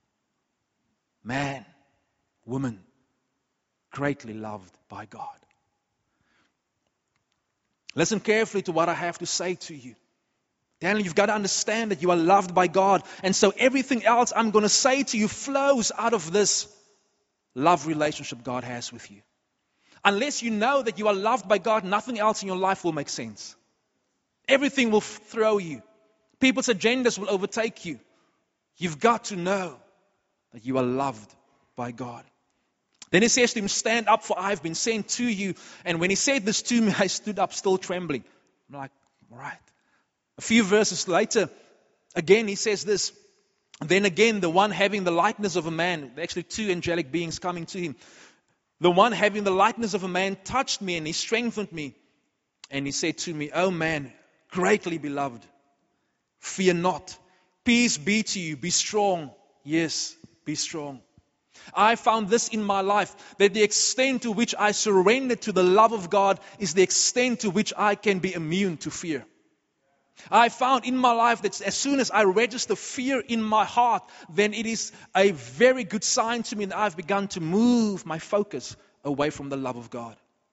Man, woman, greatly loved by God. Listen carefully to what I have to say to you. Daniel, you've got to understand that you are loved by God. And so everything else I'm going to say to you flows out of this love relationship God has with you. Unless you know that you are loved by God, nothing else in your life will make sense. Everything will f- throw you. People's agendas will overtake you. You've got to know that you are loved by God. Then he says to him, stand up, for I have been sent to you. And when he said this to me, I stood up still trembling. I'm like, all right. A few verses later, again he says this. Then again, the one having the likeness of a man, actually two angelic beings coming to him. The one having the likeness of a man touched me and he strengthened me. And he said to me, O man, greatly beloved, fear not. Peace be to you. Be strong. Yes, be strong. I found this in my life, that the extent to which I surrender to the love of God is the extent to which I can be immune to fear. I found in my life that as soon as I register fear in my heart, then it is a very good sign to me that I've begun to move my focus away from the love of God.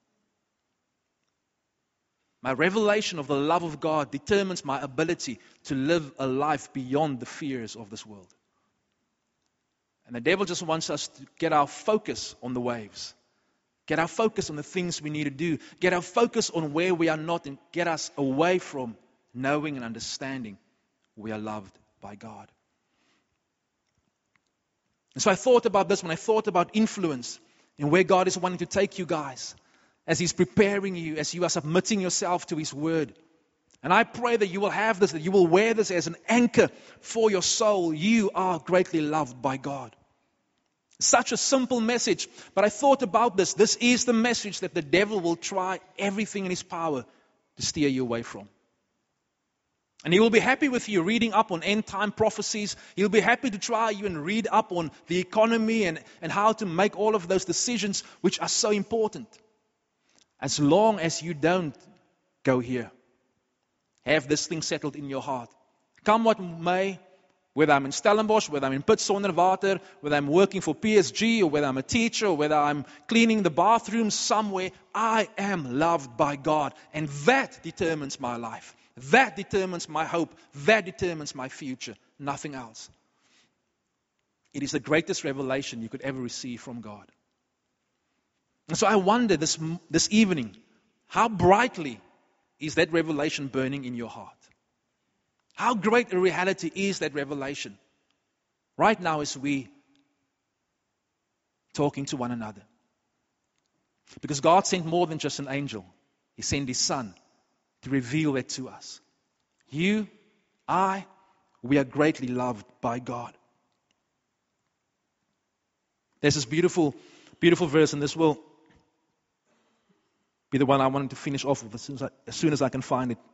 My revelation of the love of God determines my ability to live a life beyond the fears of this world. And the devil just wants us to get our focus on the waves. Get our focus on the things we need to do. Get our focus on where we are not, and get us away from knowing and understanding we are loved by God. And so I thought about this when I thought about influence and where God is wanting to take you guys. As He's preparing you, as you are submitting yourself to His Word. And I pray that you will have this, that you will wear this as an anchor for your soul. You are greatly loved by God. Such a simple message, but I thought about this. This is the message that the devil will try everything in his power to steer you away from. And he will be happy with you reading up on end-time prophecies. He'll be happy to try you and read up on the economy and, and how to make all of those decisions which are so important. As long as you don't go here, have this thing settled in your heart. Come what may, whether I'm in Stellenbosch, whether I'm in Piet Sonderwater, whether I'm working for P S G, or whether I'm a teacher, or whether I'm cleaning the bathroom somewhere, I am loved by God. And that determines my life. That determines my hope. That determines my future. Nothing else. It is the greatest revelation you could ever receive from God. And so I wonder this, this evening, how brightly is that revelation burning in your heart? How great a reality is that revelation? Right now as we talking to one another. Because God sent more than just an angel. He sent His Son to reveal that to us. You, I, we are greatly loved by God. There's this beautiful, beautiful verse, and this will be the one I wanted to finish off with as soon as I, as soon as I can find it.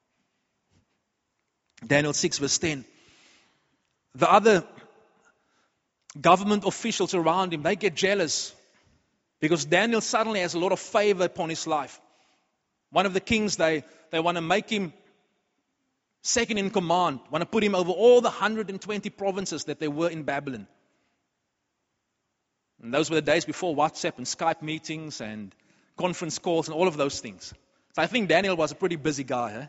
Daniel six verse ten. The other government officials around him, they get jealous because Daniel suddenly has a lot of favor upon his life. One of the kings, they, they want to make him second in command, want to put him over all the one hundred twenty provinces that there were in Babylon. And those were the days before WhatsApp and Skype meetings and conference calls and all of those things. So I think Daniel was a pretty busy guy. Eh?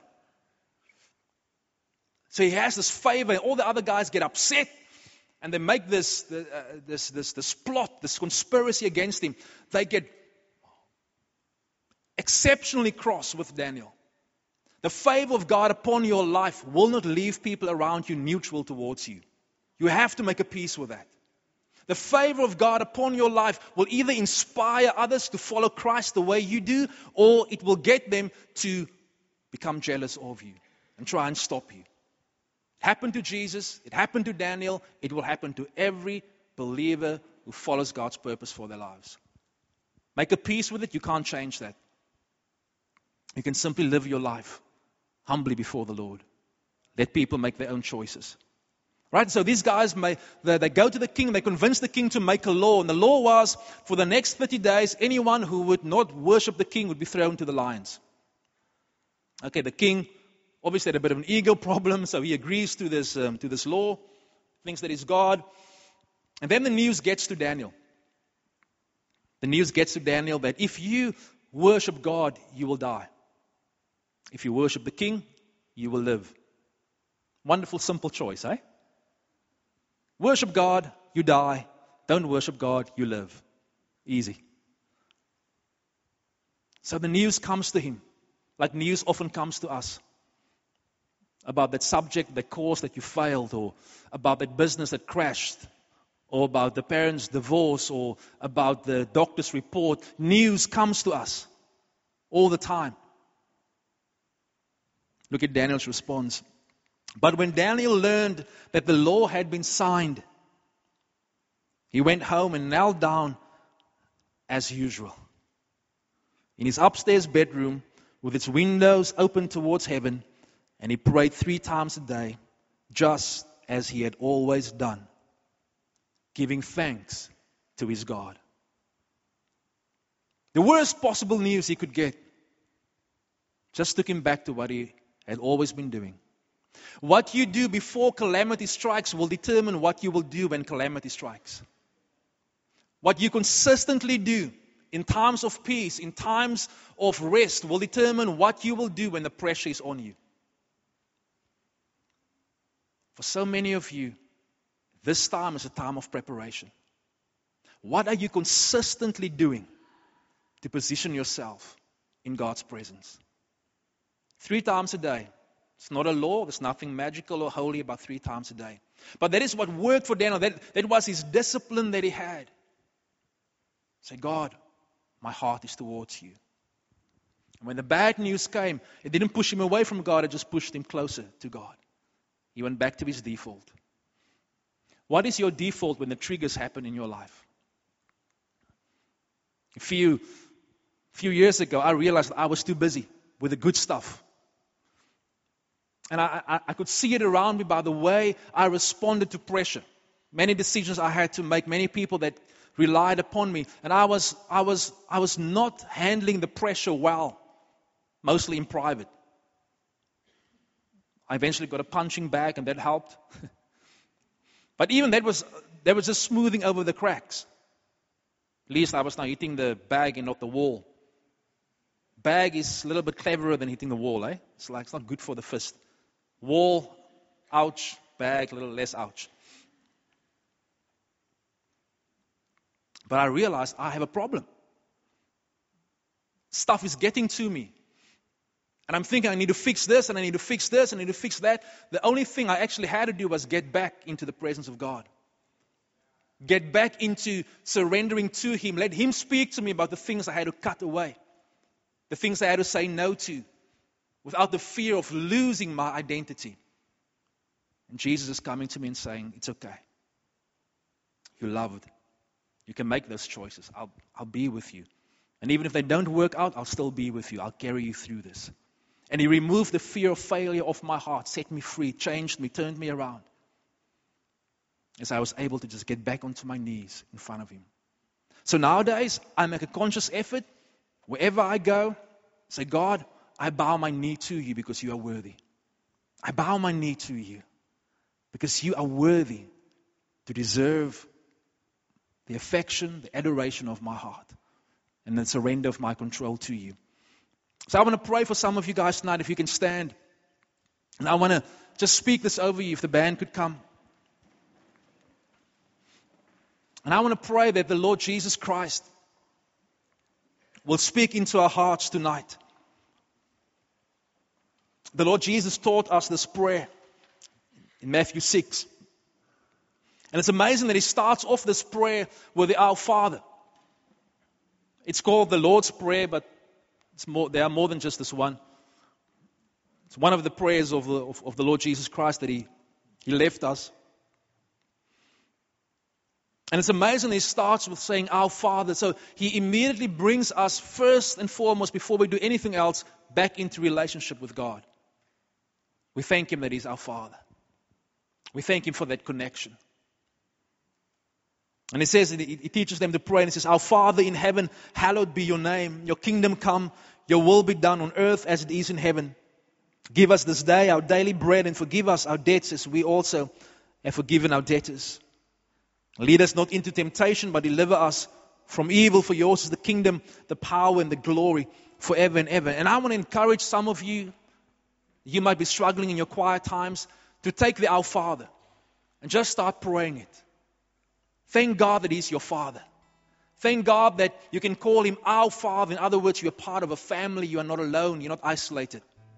So he has this favor, and all the other guys get upset, and they make this, uh, this, this, this plot, this conspiracy against him. They get exceptionally cross with Daniel. The favor of God upon your life will not leave people around you neutral towards you. You have to make a peace with that. The favor of God upon your life will either inspire others to follow Christ the way you do, or it will get them to become jealous of you and try and stop you. It happened to Jesus. It happened to Daniel. It will happen to every believer who follows God's purpose for their lives. Make a peace with it. You can't change that. You can simply live your life humbly before the Lord. Let people make their own choices. Right? So these guys, may, they, they go to the king, they convince the king to make a law. And the law was, for the next thirty days, anyone who would not worship the king would be thrown to the lions. Okay, the king obviously had a bit of an ego problem, so he agrees to this, um, to this law, thinks that he's God. And then the news gets to Daniel. The news gets to Daniel that if you worship God, you will die. If you worship the king, you will live. Wonderful, simple choice, eh? Worship God, you die. Don't worship God, you live. Easy. So the news comes to him, like news often comes to us, about that subject, that course that you failed, or about that business that crashed, or about the parents' divorce, or about the doctor's report. News comes to us all the time. Look at Daniel's response. But when Daniel learned that the law had been signed, he went home and knelt down as usual. In his upstairs bedroom, with its windows open towards heaven, and he prayed three times a day, just as he had always done, giving thanks to his God. The worst possible news he could get just took him back to what he had always been doing. What you do before calamity strikes will determine what you will do when calamity strikes. What you consistently do in times of peace, in times of rest, will determine what you will do when the pressure is on you. For so many of you, this time is a time of preparation. What are you consistently doing to position yourself in God's presence? Three times a day. It's not a law. There's nothing magical or holy about three times a day. But that is what worked for Daniel. That, that was his discipline that he had. Say, God, my heart is towards you. And when the bad news came, it didn't push him away from God. It just pushed him closer to God. He went back to his default. What is your default when the triggers happen in your life? A few, few years ago, I realized I was too busy with the good stuff. And I, I, I could see it around me by the way I responded to pressure. Many decisions I had to make, many people that relied upon me. And I was, I was, I was not handling the pressure well, mostly in private. I eventually got a punching bag and that helped. But even that was, that was just smoothing over the cracks. At least I was now hitting the bag and not the wall. Bag is a little bit cleverer than hitting the wall, eh? It's like, it's not good for the fist. Wall, ouch. Bag, a little less ouch. But I realized I have a problem. Stuff is getting to me. And I'm thinking I need to fix this and I need to fix this and I need to fix that. The only thing I actually had to do was get back into the presence of God. Get back into surrendering to Him. Let Him speak to me about the things I had to cut away. The things I had to say no to. Without the fear of losing my identity. And Jesus is coming to me and saying, it's okay. You're loved. You can make those choices. I'll, I'll be with you. And even if they don't work out, I'll still be with you. I'll carry you through this. And He removed the fear of failure off my heart, set me free, changed me, turned me around. As I was able to just get back onto my knees in front of Him. So nowadays, I make a conscious effort, wherever I go, say, God, I bow my knee to you because you are worthy. I bow my knee to you because you are worthy to deserve the affection, the adoration of my heart, and the surrender of my control to you. So I want to pray for some of you guys tonight, if you can stand. And I want to just speak this over you, if the band could come. And I want to pray that the Lord Jesus Christ will speak into our hearts tonight. The Lord Jesus taught us this prayer in Matthew six. And it's amazing that He starts off this prayer with the Our Father. It's called the Lord's Prayer, but it's more, there are more than just this one. It's one of the prayers of the, of, of the Lord Jesus Christ that He, He left us. And it's amazing He starts with saying, Our Father. So He immediately brings us first and foremost, before we do anything else, back into relationship with God. We thank Him that He's our Father. We thank Him for that connection. And He says, He teaches them to pray, and He says, Our Father in heaven, hallowed be your name. Your kingdom come, your will be done on earth as it is in heaven. Give us this day our daily bread, and forgive us our debts as we also have forgiven our debtors. Lead us not into temptation, but deliver us from evil. For yours is the kingdom, the power, and the glory forever and ever. And I want to encourage some of you, you might be struggling in your quiet times, to take the Our Father and just start praying it. Thank God that He's your Father. Thank God that you can call Him Our Father. In other words, you're part of a family. You are not alone. You're not isolated.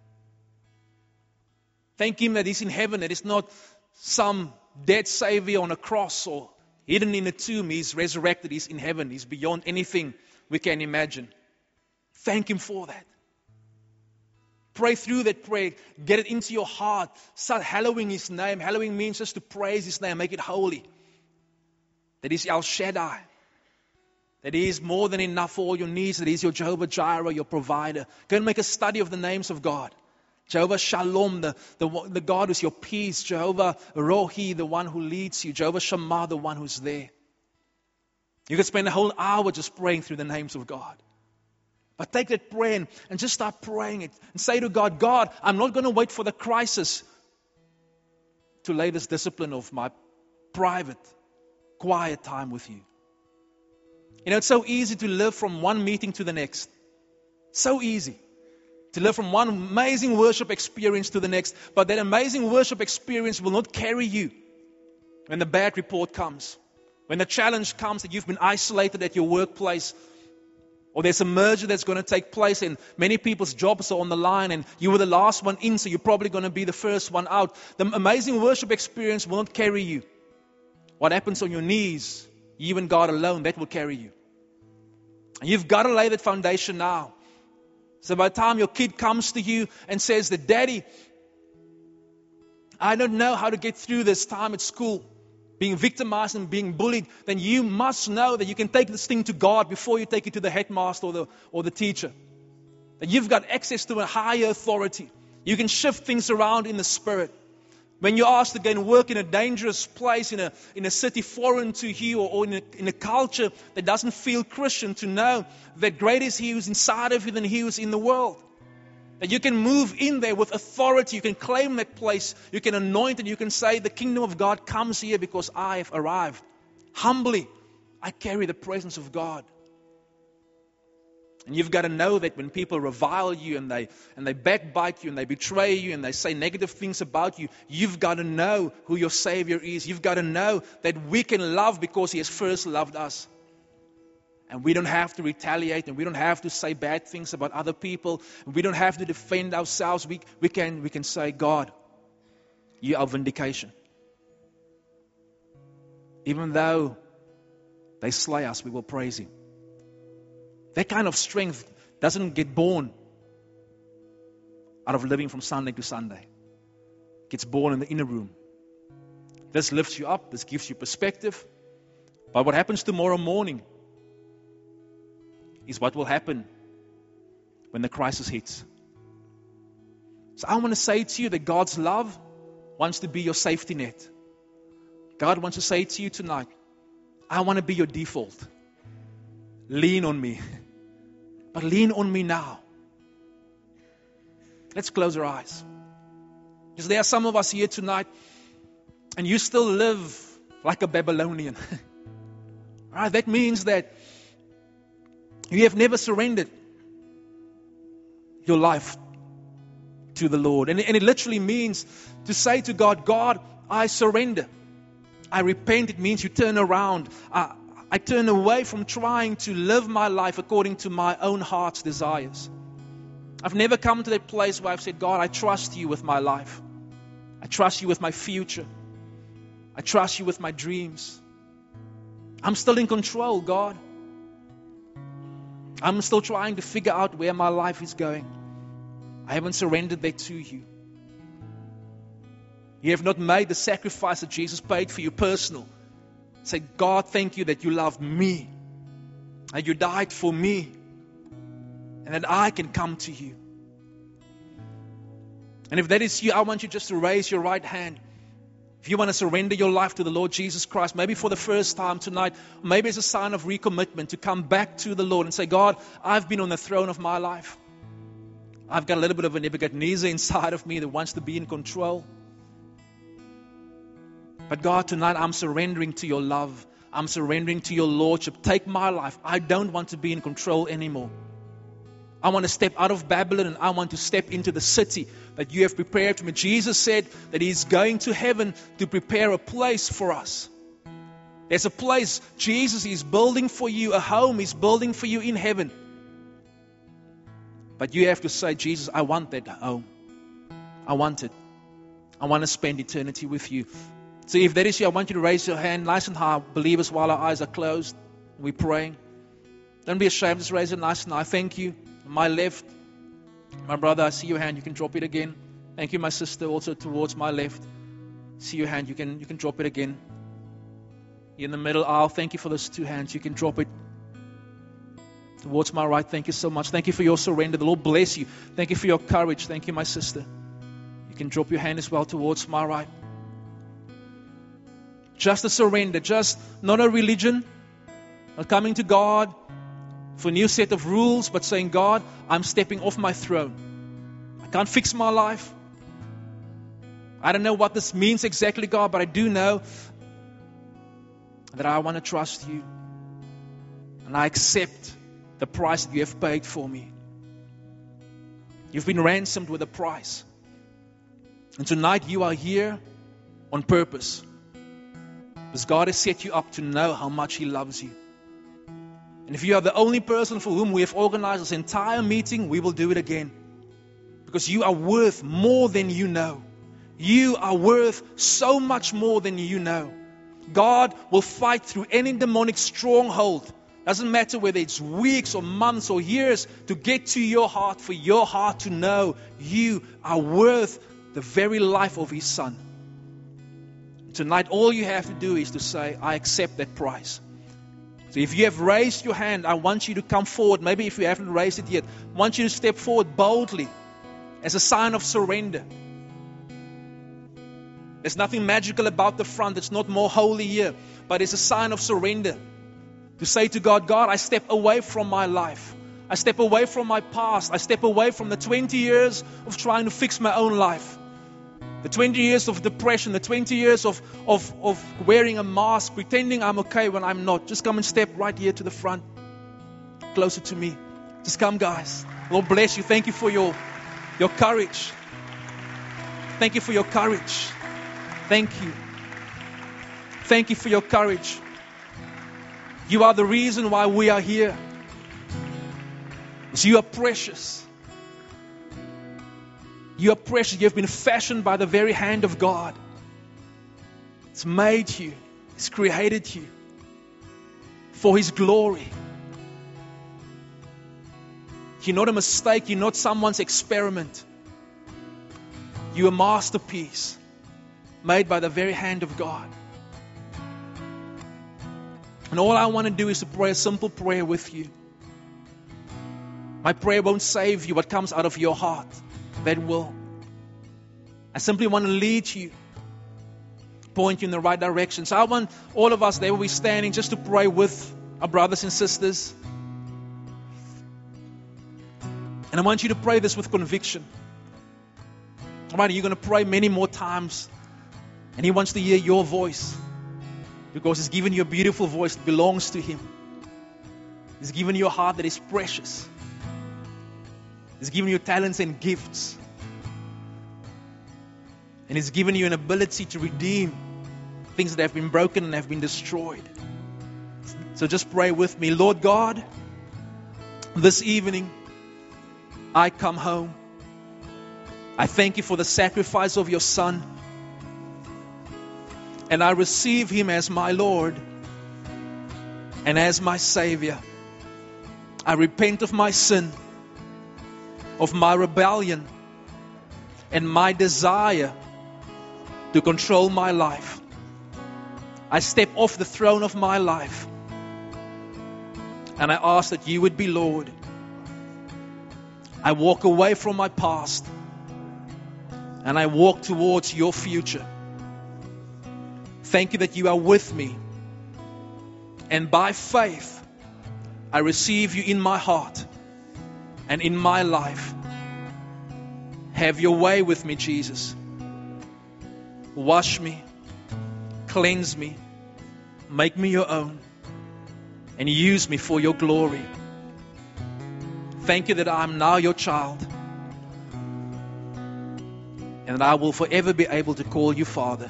Thank Him that He's in heaven, that He's not some dead Savior on a cross or hidden in a tomb. He's resurrected. He's in heaven. He's beyond anything we can imagine. Thank Him for that. Pray through that prayer. Get it into your heart. Start hallowing His name. Hallowing means just to praise His name. Make it holy. That He's El Shaddai. That He is more than enough for all your needs. That He is your Jehovah Jireh, your provider. Go and make a study of the names of God. Jehovah Shalom, the, the, the God who's your peace. Jehovah Rohi, the one who leads you. Jehovah Shammah, the one who's there. You could spend a whole hour just praying through the names of God. But take that prayer and just start praying it. And say to God, God, I'm not going to wait for the crisis to lay this discipline of my private, quiet time with you. You know, it's so easy to live from one meeting to the next. So easy. To live from one amazing worship experience to the next. But that amazing worship experience will not carry you when the bad report comes. When the challenge comes that you've been isolated at your workplace. Or there's a merger that's going to take place and many people's jobs are on the line and you were the last one in, so you're probably going to be the first one out. The amazing worship experience will not carry you. What happens on your knees, you and God alone, that will carry you. And you've got to lay that foundation now. So by the time your kid comes to you and says that, Daddy, I don't know how to get through this time at school, being victimized and being bullied, then you must know that you can take this thing to God before you take it to the headmaster or the, or the teacher. That you've got access to a higher authority. You can shift things around in the spirit. When you're asked to go and work in a dangerous place, in a, in a city foreign to you, or, or in, a, in a culture that doesn't feel Christian, to know that greater is He who's inside of you than He who's in the world. That you can move in there with authority. You can claim that place. You can anoint it. You can say, the kingdom of God comes here because I have arrived. Humbly, I carry the presence of God. And you've got to know that when people revile you and they and they backbite you and they betray you and they say negative things about you, you've got to know who your Savior is. You've got to know that we can love because He has first loved us. And we don't have to retaliate and we don't have to say bad things about other people. We don't have to defend ourselves. We, we, can, we can say, God, You are vindication. Even though they slay us, we will praise Him. That kind of strength doesn't get born out of living from Sunday to Sunday. It gets born in the inner room. This lifts you up. This gives you perspective. But what happens tomorrow morning is what will happen when the crisis hits. So I want to say to you that God's love wants to be your safety net. God wants to say to you tonight, I want to be your default. Lean on me. But lean on me now. Let's close our eyes. Because there are some of us here tonight and you still live like a Babylonian. All right, that means that you have never surrendered your life to the Lord. And, and it literally means to say to God, God, I surrender. I repent. It means you turn around. I, I turn away from trying to live my life according to my own heart's desires. I've never come to that place where I've said, God, I trust You with my life. I trust You with my future. I trust You with my dreams. I'm still in control, God. I'm still trying to figure out where my life is going. I haven't surrendered that to You. You have not made the sacrifice that Jesus paid for you personal. Say, God, thank You that You loved me. And You died for me. And that I can come to You. And if that is you, I want you just to raise your right hand. If you want to surrender your life to the Lord Jesus Christ, maybe for the first time tonight, maybe it's a sign of recommitment to come back to the Lord and say, God, I've been on the throne of my life. I've got a little bit of a Nebuchadnezzar inside of me that wants to be in control. But God, tonight I'm surrendering to Your love. I'm surrendering to Your Lordship. Take my life. I don't want to be in control anymore. I want to step out of Babylon and I want to step into the city that you have prepared for me. Jesus said that He's going to heaven to prepare a place for us. There's a place Jesus is building for you, a home He's building for you in heaven. But you have to say, Jesus, I want that home. I want it. I want to spend eternity with you. So if that is you, I want you to raise your hand nice and high, believers, while our eyes are closed. We're praying. Don't be ashamed. Just raise it nice and high. Thank you. My left. My brother, I see your hand. You can drop it again. Thank you, my sister, also towards my left. See your hand. You can, you can drop it again. In the middle aisle, thank you for those two hands. You can drop it. Towards my right, thank you so much. Thank you for your surrender. The Lord bless you. Thank you for your courage. Thank you, my sister. You can drop your hand as well towards my right. Just a surrender. Just not a religion. Not coming to God for a new set of rules, but saying, God, I'm stepping off my throne. I can't fix my life. I don't know what this means exactly, God, but I do know that I want to trust you. And I accept the price that you have paid for me. You've been ransomed with a price. And tonight you are here on purpose. Because God has set you up to know how much He loves you. And if you are the only person for whom we have organized this entire meeting, we will do it again. Because you are worth more than you know. You are worth so much more than you know. God will fight through any demonic stronghold. Doesn't matter whether it's weeks or months or years, to get to your heart, for your heart to know you are worth the very life of His Son. Tonight, all you have to do is to say, I accept that price. So if you have raised your hand, I want you to come forward. Maybe if you haven't raised it yet, I want you to step forward boldly as a sign of surrender. There's nothing magical about the front. It's not more holy here, but it's a sign of surrender. To say to God, God, I step away from my life. I step away from my past. I step away from the twenty years of trying to fix my own life. The twenty years of depression, the twenty years of, of, of wearing a mask, pretending I'm okay when I'm not. Just come and step right here to the front, closer to me. Just come, guys. Lord bless you. Thank you for your, your courage. Thank you for your courage. Thank you. Thank you for your courage. You are the reason why we are here. Because you are precious. You are precious. You have been fashioned by the very hand of God. It's made you. It's created you for His glory. You're not a mistake. You're not someone's experiment. You're a masterpiece made by the very hand of God. And all I want to do is to pray a simple prayer with you. My prayer won't save you. What comes out of your heart, that will. I simply want to lead you, point you in the right direction. So I want all of us, they will be standing just to pray with our brothers and sisters. And I want you to pray this with conviction. All right, you're going to pray many more times. And He wants to hear your voice. Because He's given you a beautiful voice that belongs to Him. He's given you a heart that is precious. He's given you talents and gifts. And He's given you an ability to redeem things that have been broken and have been destroyed. So just pray with me. Lord God, this evening I come home. I thank you for the sacrifice of your Son. And I receive Him as my Lord and as my Savior. I repent of my sin, of my rebellion, and my desire to control my life. I step off the throne of my life. And I ask that you would be Lord. I walk away from my past. And I walk towards your future. Thank you that you are with me. And by faith, I receive you in my heart and in my life. Have your way with me, Jesus. Wash me, cleanse me, make me your own, and use me for your glory. Thank you that I'm now your child. And that I will forever be able to call you Father.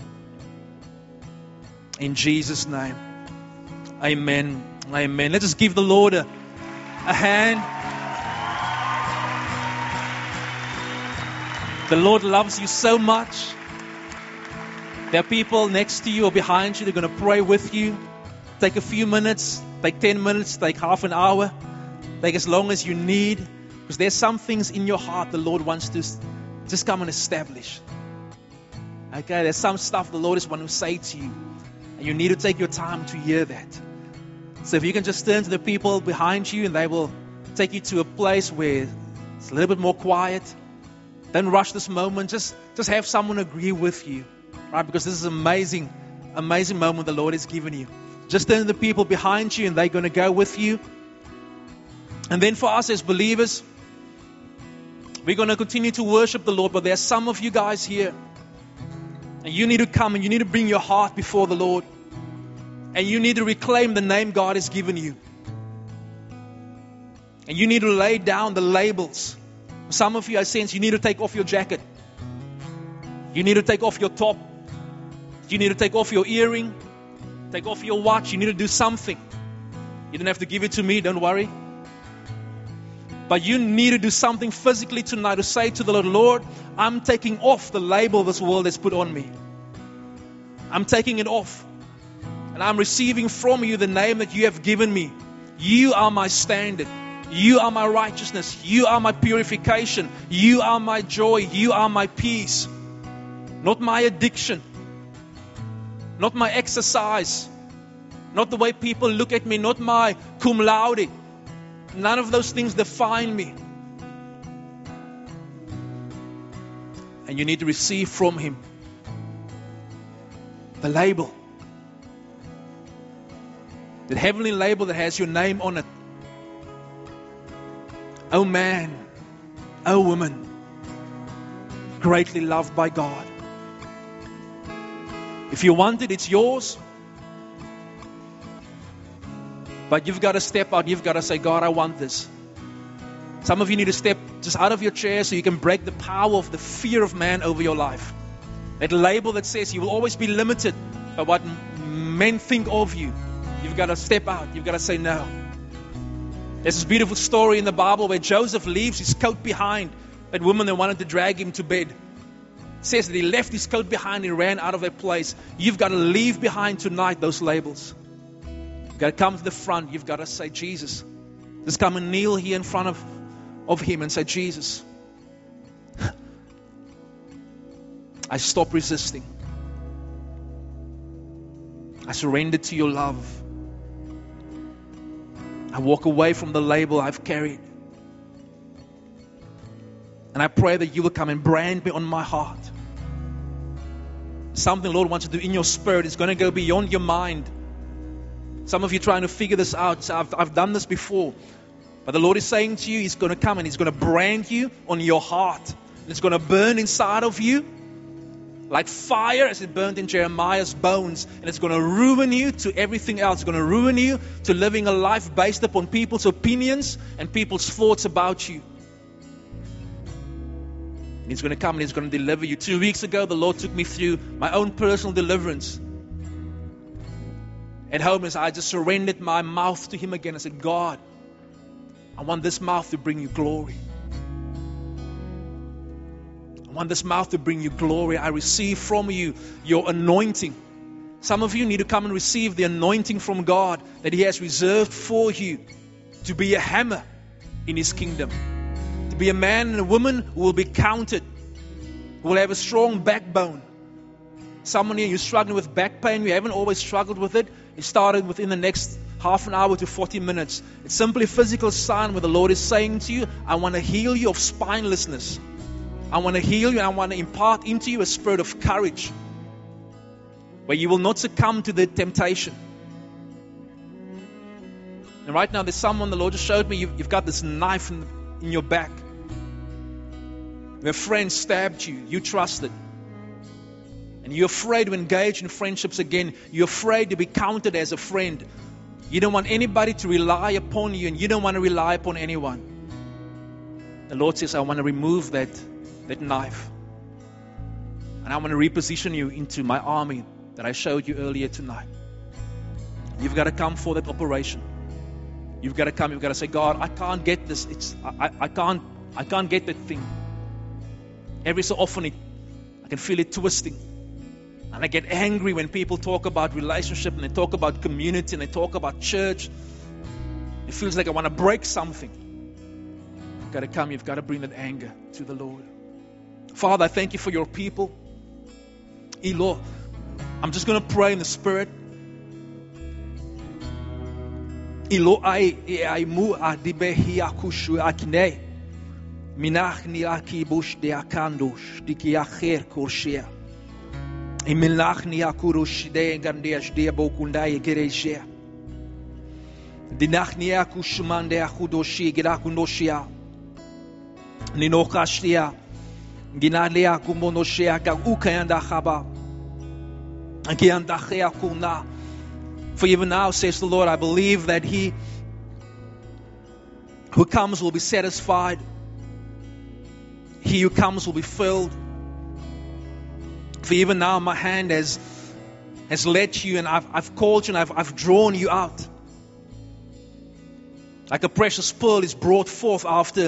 In Jesus' name. Amen. Amen. Let us give the Lord a, a hand. The Lord loves you so much. There are people next to you or behind you. They're going to pray with you. Take a few minutes. Take ten minutes. Take half an hour. Take as long as you need. Because there's some things in your heart the Lord wants to just come and establish. Okay, there's some stuff the Lord is wanting to say to you. And you need to take your time to hear that. So if you can just turn to the people behind you and they will take you to a place where it's a little bit more quiet. Don't rush this moment. Just, just have someone agree with you. Right? Because this is an amazing, amazing moment the Lord has given you. Just turn to the people behind you and they're going to go with you. And then for us as believers, we're going to continue to worship the Lord. But there are some of you guys here. And you need to come and you need to bring your heart before the Lord. And you need to reclaim the name God has given you. And you need to lay down the labels. Some of you, I sense, you need to take off your jacket. You need to take off your top. You need to take off your earring. Take off your watch. You need to do something. You don't have to give it to me, don't worry. But you need to do something physically tonight to say to the Lord, Lord, I'm taking off the label this world has put on me. I'm taking it off. And I'm receiving from you the name that you have given me. You are my standard. You are my righteousness. You are my purification. You are my joy. You are my peace. Not my addiction. Not my exercise. Not the way people look at me. Not my cum laude. None of those things define me. And you need to receive from Him the label. The heavenly label that has your name on it. Oh man, oh woman, greatly loved by God. If you want it, it's yours. But you've got to step out. You've got to say, God, I want this. Some of you need to step just out of your chair so you can break the power of the fear of man over your life. That label that says you will always be limited by what men think of you. You've got to step out. You've got to say no. There's this beautiful story in the Bible where Joseph leaves his coat behind. That woman that wanted to drag him to bed. It says that he left his coat behind and ran out of that place. You've got to leave behind tonight those labels. You've got to come to the front. You've got to say, Jesus. Just come and kneel here in front of, of Him and say, Jesus, I stop resisting. I surrender to your love. I walk away from the label I've carried. And I pray that you will come and brand me on my heart. Something the Lord wants to do in your spirit is going to go beyond your mind. Some of you are trying to figure this out. So I've, I've done this before. But the Lord is saying to you, He's going to come and He's going to brand you on your heart. And it's going to burn inside of you like fire as it burned in Jeremiah's bones. And it's going to ruin you to everything else. It's going to ruin you to living a life based upon people's opinions and people's thoughts about you. And He's going to come and He's going to deliver you. Two weeks ago, the Lord took me through my own personal deliverance. At home, as I just surrendered my mouth to Him again, I said, God, I want this mouth to bring you glory. I want this mouth to bring you glory. I receive from you your anointing. Some of you need to come and receive the anointing from God that He has reserved for you to be a hammer in His kingdom. To be a man and a woman who will be counted, who will have a strong backbone. Some of you, you're struggling with back pain. You haven't always struggled with it. It started within the next half an hour to forty minutes. It's simply a physical sign where the Lord is saying to you, I want to heal you of spinelessness. I want to heal you and I want to impart into you a spirit of courage where you will not succumb to the temptation. And right now there's someone, the Lord just showed me, you've, you've got this knife in, in your back. Where a friend stabbed you, you trusted. And you're afraid to engage in friendships again. You're afraid to be counted as a friend. You don't want anybody to rely upon you and you don't want to rely upon anyone. The Lord says, I want to remove that, that knife. And I want to reposition you into my army that I showed you earlier tonight. You've got to come for that operation. You've got to come, you've got to say, God, I can't get this. It's I, I, I can't I can't get that thing. Every so often it, I can feel it twisting. And I get angry when people talk about relationship and they talk about community and they talk about church. It feels like I want to break something. You've got to come, you've got to bring that anger to the Lord. Father, I thank you for your people. Hey, Lord, I'm just going to pray in the Spirit. Ilo ai ai mu adibehi akushu akne minach ni akibush de akandush dikiacher kurshia imilach ni akurush de gandesh de bokundai geresia dinach ni akushman de akudoshi girakundoshia ninokashia ginalia kumonoshia ka ukayanda khaba akianda khia kuna. For even now, says the Lord, I believe that he who comes will be satisfied. He who comes will be filled. For even now, my hand has, has led you and I've, I've called you and I've, I've drawn you out. Like a precious pearl is brought forth after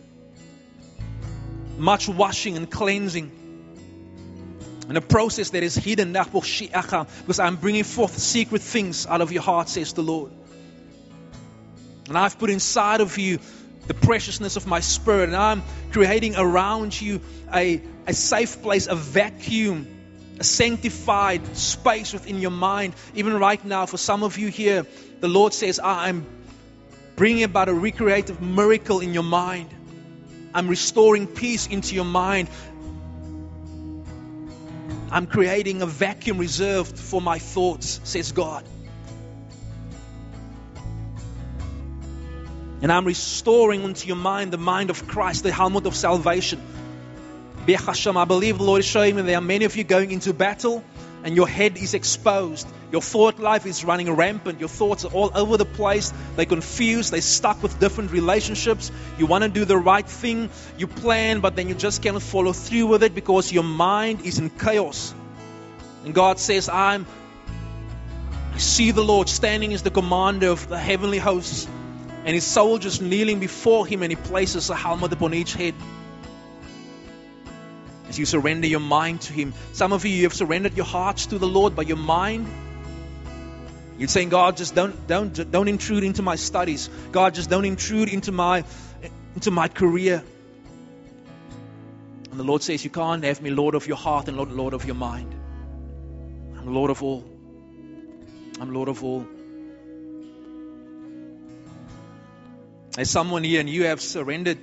much washing and cleansing. And a process that is hidden, because I'm bringing forth secret things out of your heart, says the Lord. And I've put inside of you the preciousness of my Spirit, and I'm creating around you a, a safe place, a vacuum, a sanctified space within your mind. Even right now, for some of you here, the Lord says, I'm bringing about a recreative miracle in your mind. I'm restoring peace into your mind. I'm creating a vacuum reserved for my thoughts, says God. And I'm restoring into your mind the mind of Christ, the helmet of salvation. I believe the Lord is showing me there are many of you going into battle and your head is exposed. Your thought life is running rampant. Your thoughts are all over the place. They're confused. They're stuck with different relationships. You want to do the right thing. You plan, but then you just cannot follow through with it because your mind is in chaos. And God says, I'm, I see the Lord standing as the commander of the heavenly hosts and his soldiers kneeling before him, and he places a helmet upon each head. As you surrender your mind to him. Some of you, you have surrendered your hearts to the Lord, but your mind, you're saying, God, just don't don't don't intrude into my studies. God, just don't intrude into my into my career. And the Lord says, you can't have me Lord of your heart and Lord, Lord of your mind. I'm Lord of all. I'm Lord of all. There's someone here and you have surrendered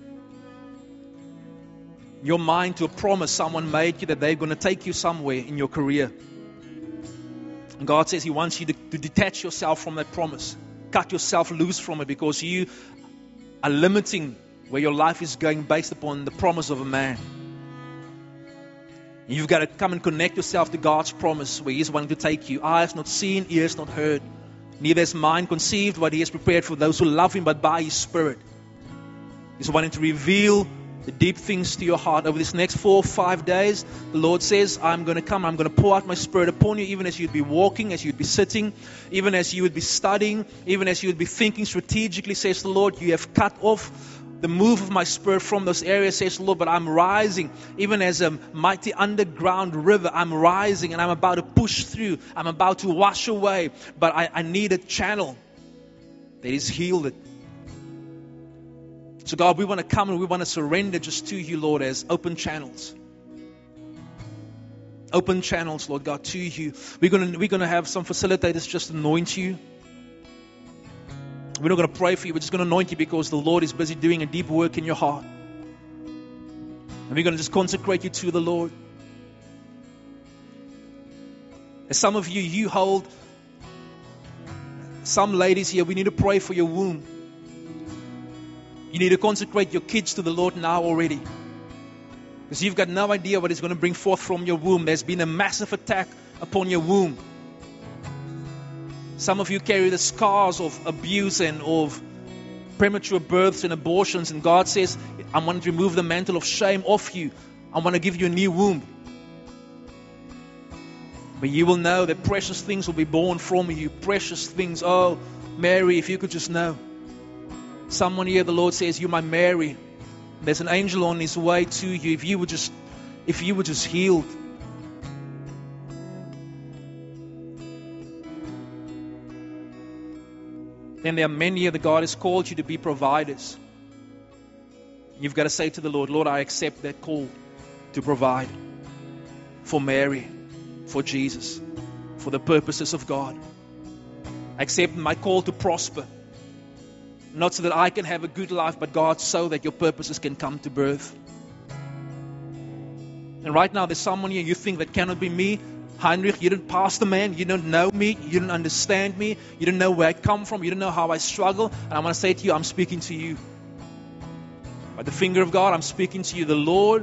your mind to a promise someone made you that they're going to take you somewhere in your career. And God says he wants you to, to detach yourself from that promise. Cut yourself loose from it because you are limiting where your life is going based upon the promise of a man. And you've got to come and connect yourself to God's promise where he's wanting to take you. Eyes not seen, ears not heard. Neither has mind conceived what he has prepared for those who love him, but by his Spirit. He's wanting to reveal the deep things to your heart. Over this next four or five days, the Lord says, I'm going to come, I'm going to pour out my Spirit upon you, even as you'd be walking, as you'd be sitting, even as you would be studying, even as you would be thinking strategically, says the Lord. You have cut off the move of my Spirit from those areas, says the Lord, but I'm rising, even as a mighty underground river. I'm rising and I'm about to push through. I'm about to wash away, but I, I need a channel that is healed. So God, we want to come and we want to surrender just to you, Lord, as open channels. Open channels, Lord God, to you. We're going to, we're going to have some facilitators just anoint you. We're not going to pray for you. We're just going to anoint you because the Lord is busy doing a deep work in your heart. And we're going to just consecrate you to the Lord. As some of you, you hold, some ladies here, we need to pray for your womb. You need to consecrate your kids to the Lord now already. Because you've got no idea what is going to bring forth from your womb. There's been a massive attack upon your womb. Some of you carry the scars of abuse and of premature births and abortions, and God says, I want to remove the mantle of shame off you. I want to give you a new womb. But you will know that precious things will be born from you. Precious things. Oh, Mary, if you could just know. Someone here, the Lord says, you're my Mary. There's an angel on his way to you. If you were just, if you were just healed. Then there are many here that God has called you to be providers. You've got to say to the Lord, Lord, I accept that call to provide for Mary, for Jesus, for the purposes of God. I accept my call to prosper. Not so that I can have a good life, but God, so that your purposes can come to birth. And right now there's someone here, you think that cannot be me. Heinrich, you didn't pass the man, you don't know me, you don't understand me, you don't know where I come from, you don't know how I struggle. And I want to say to you, I'm speaking to you. By the finger of God, I'm speaking to you. The Lord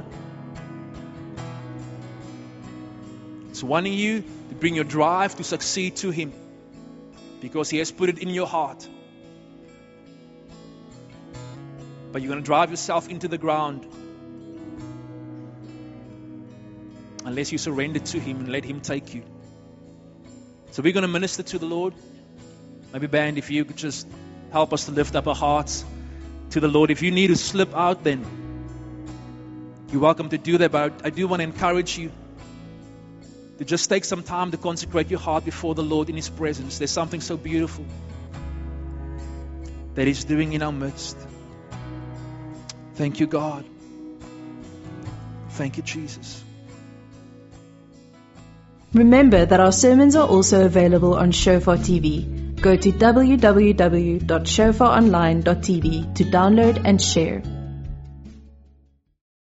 is wanting you to bring your drive to succeed to Him, because He has put it in your heart. But you're going to drive yourself into the ground unless you surrender to Him and let Him take you. So we're going to minister to the Lord. Maybe band, if you could just help us to lift up our hearts to the Lord. If you need to slip out, then you're welcome to do that. But I do want to encourage you to just take some time to consecrate your heart before the Lord in His presence. There's something so beautiful that He's doing in our midst. Thank you, God. Thank you, Jesus. Remember that our sermons are also available on Shofar T V. Go to w w w dot shofar online dot t v to download and share.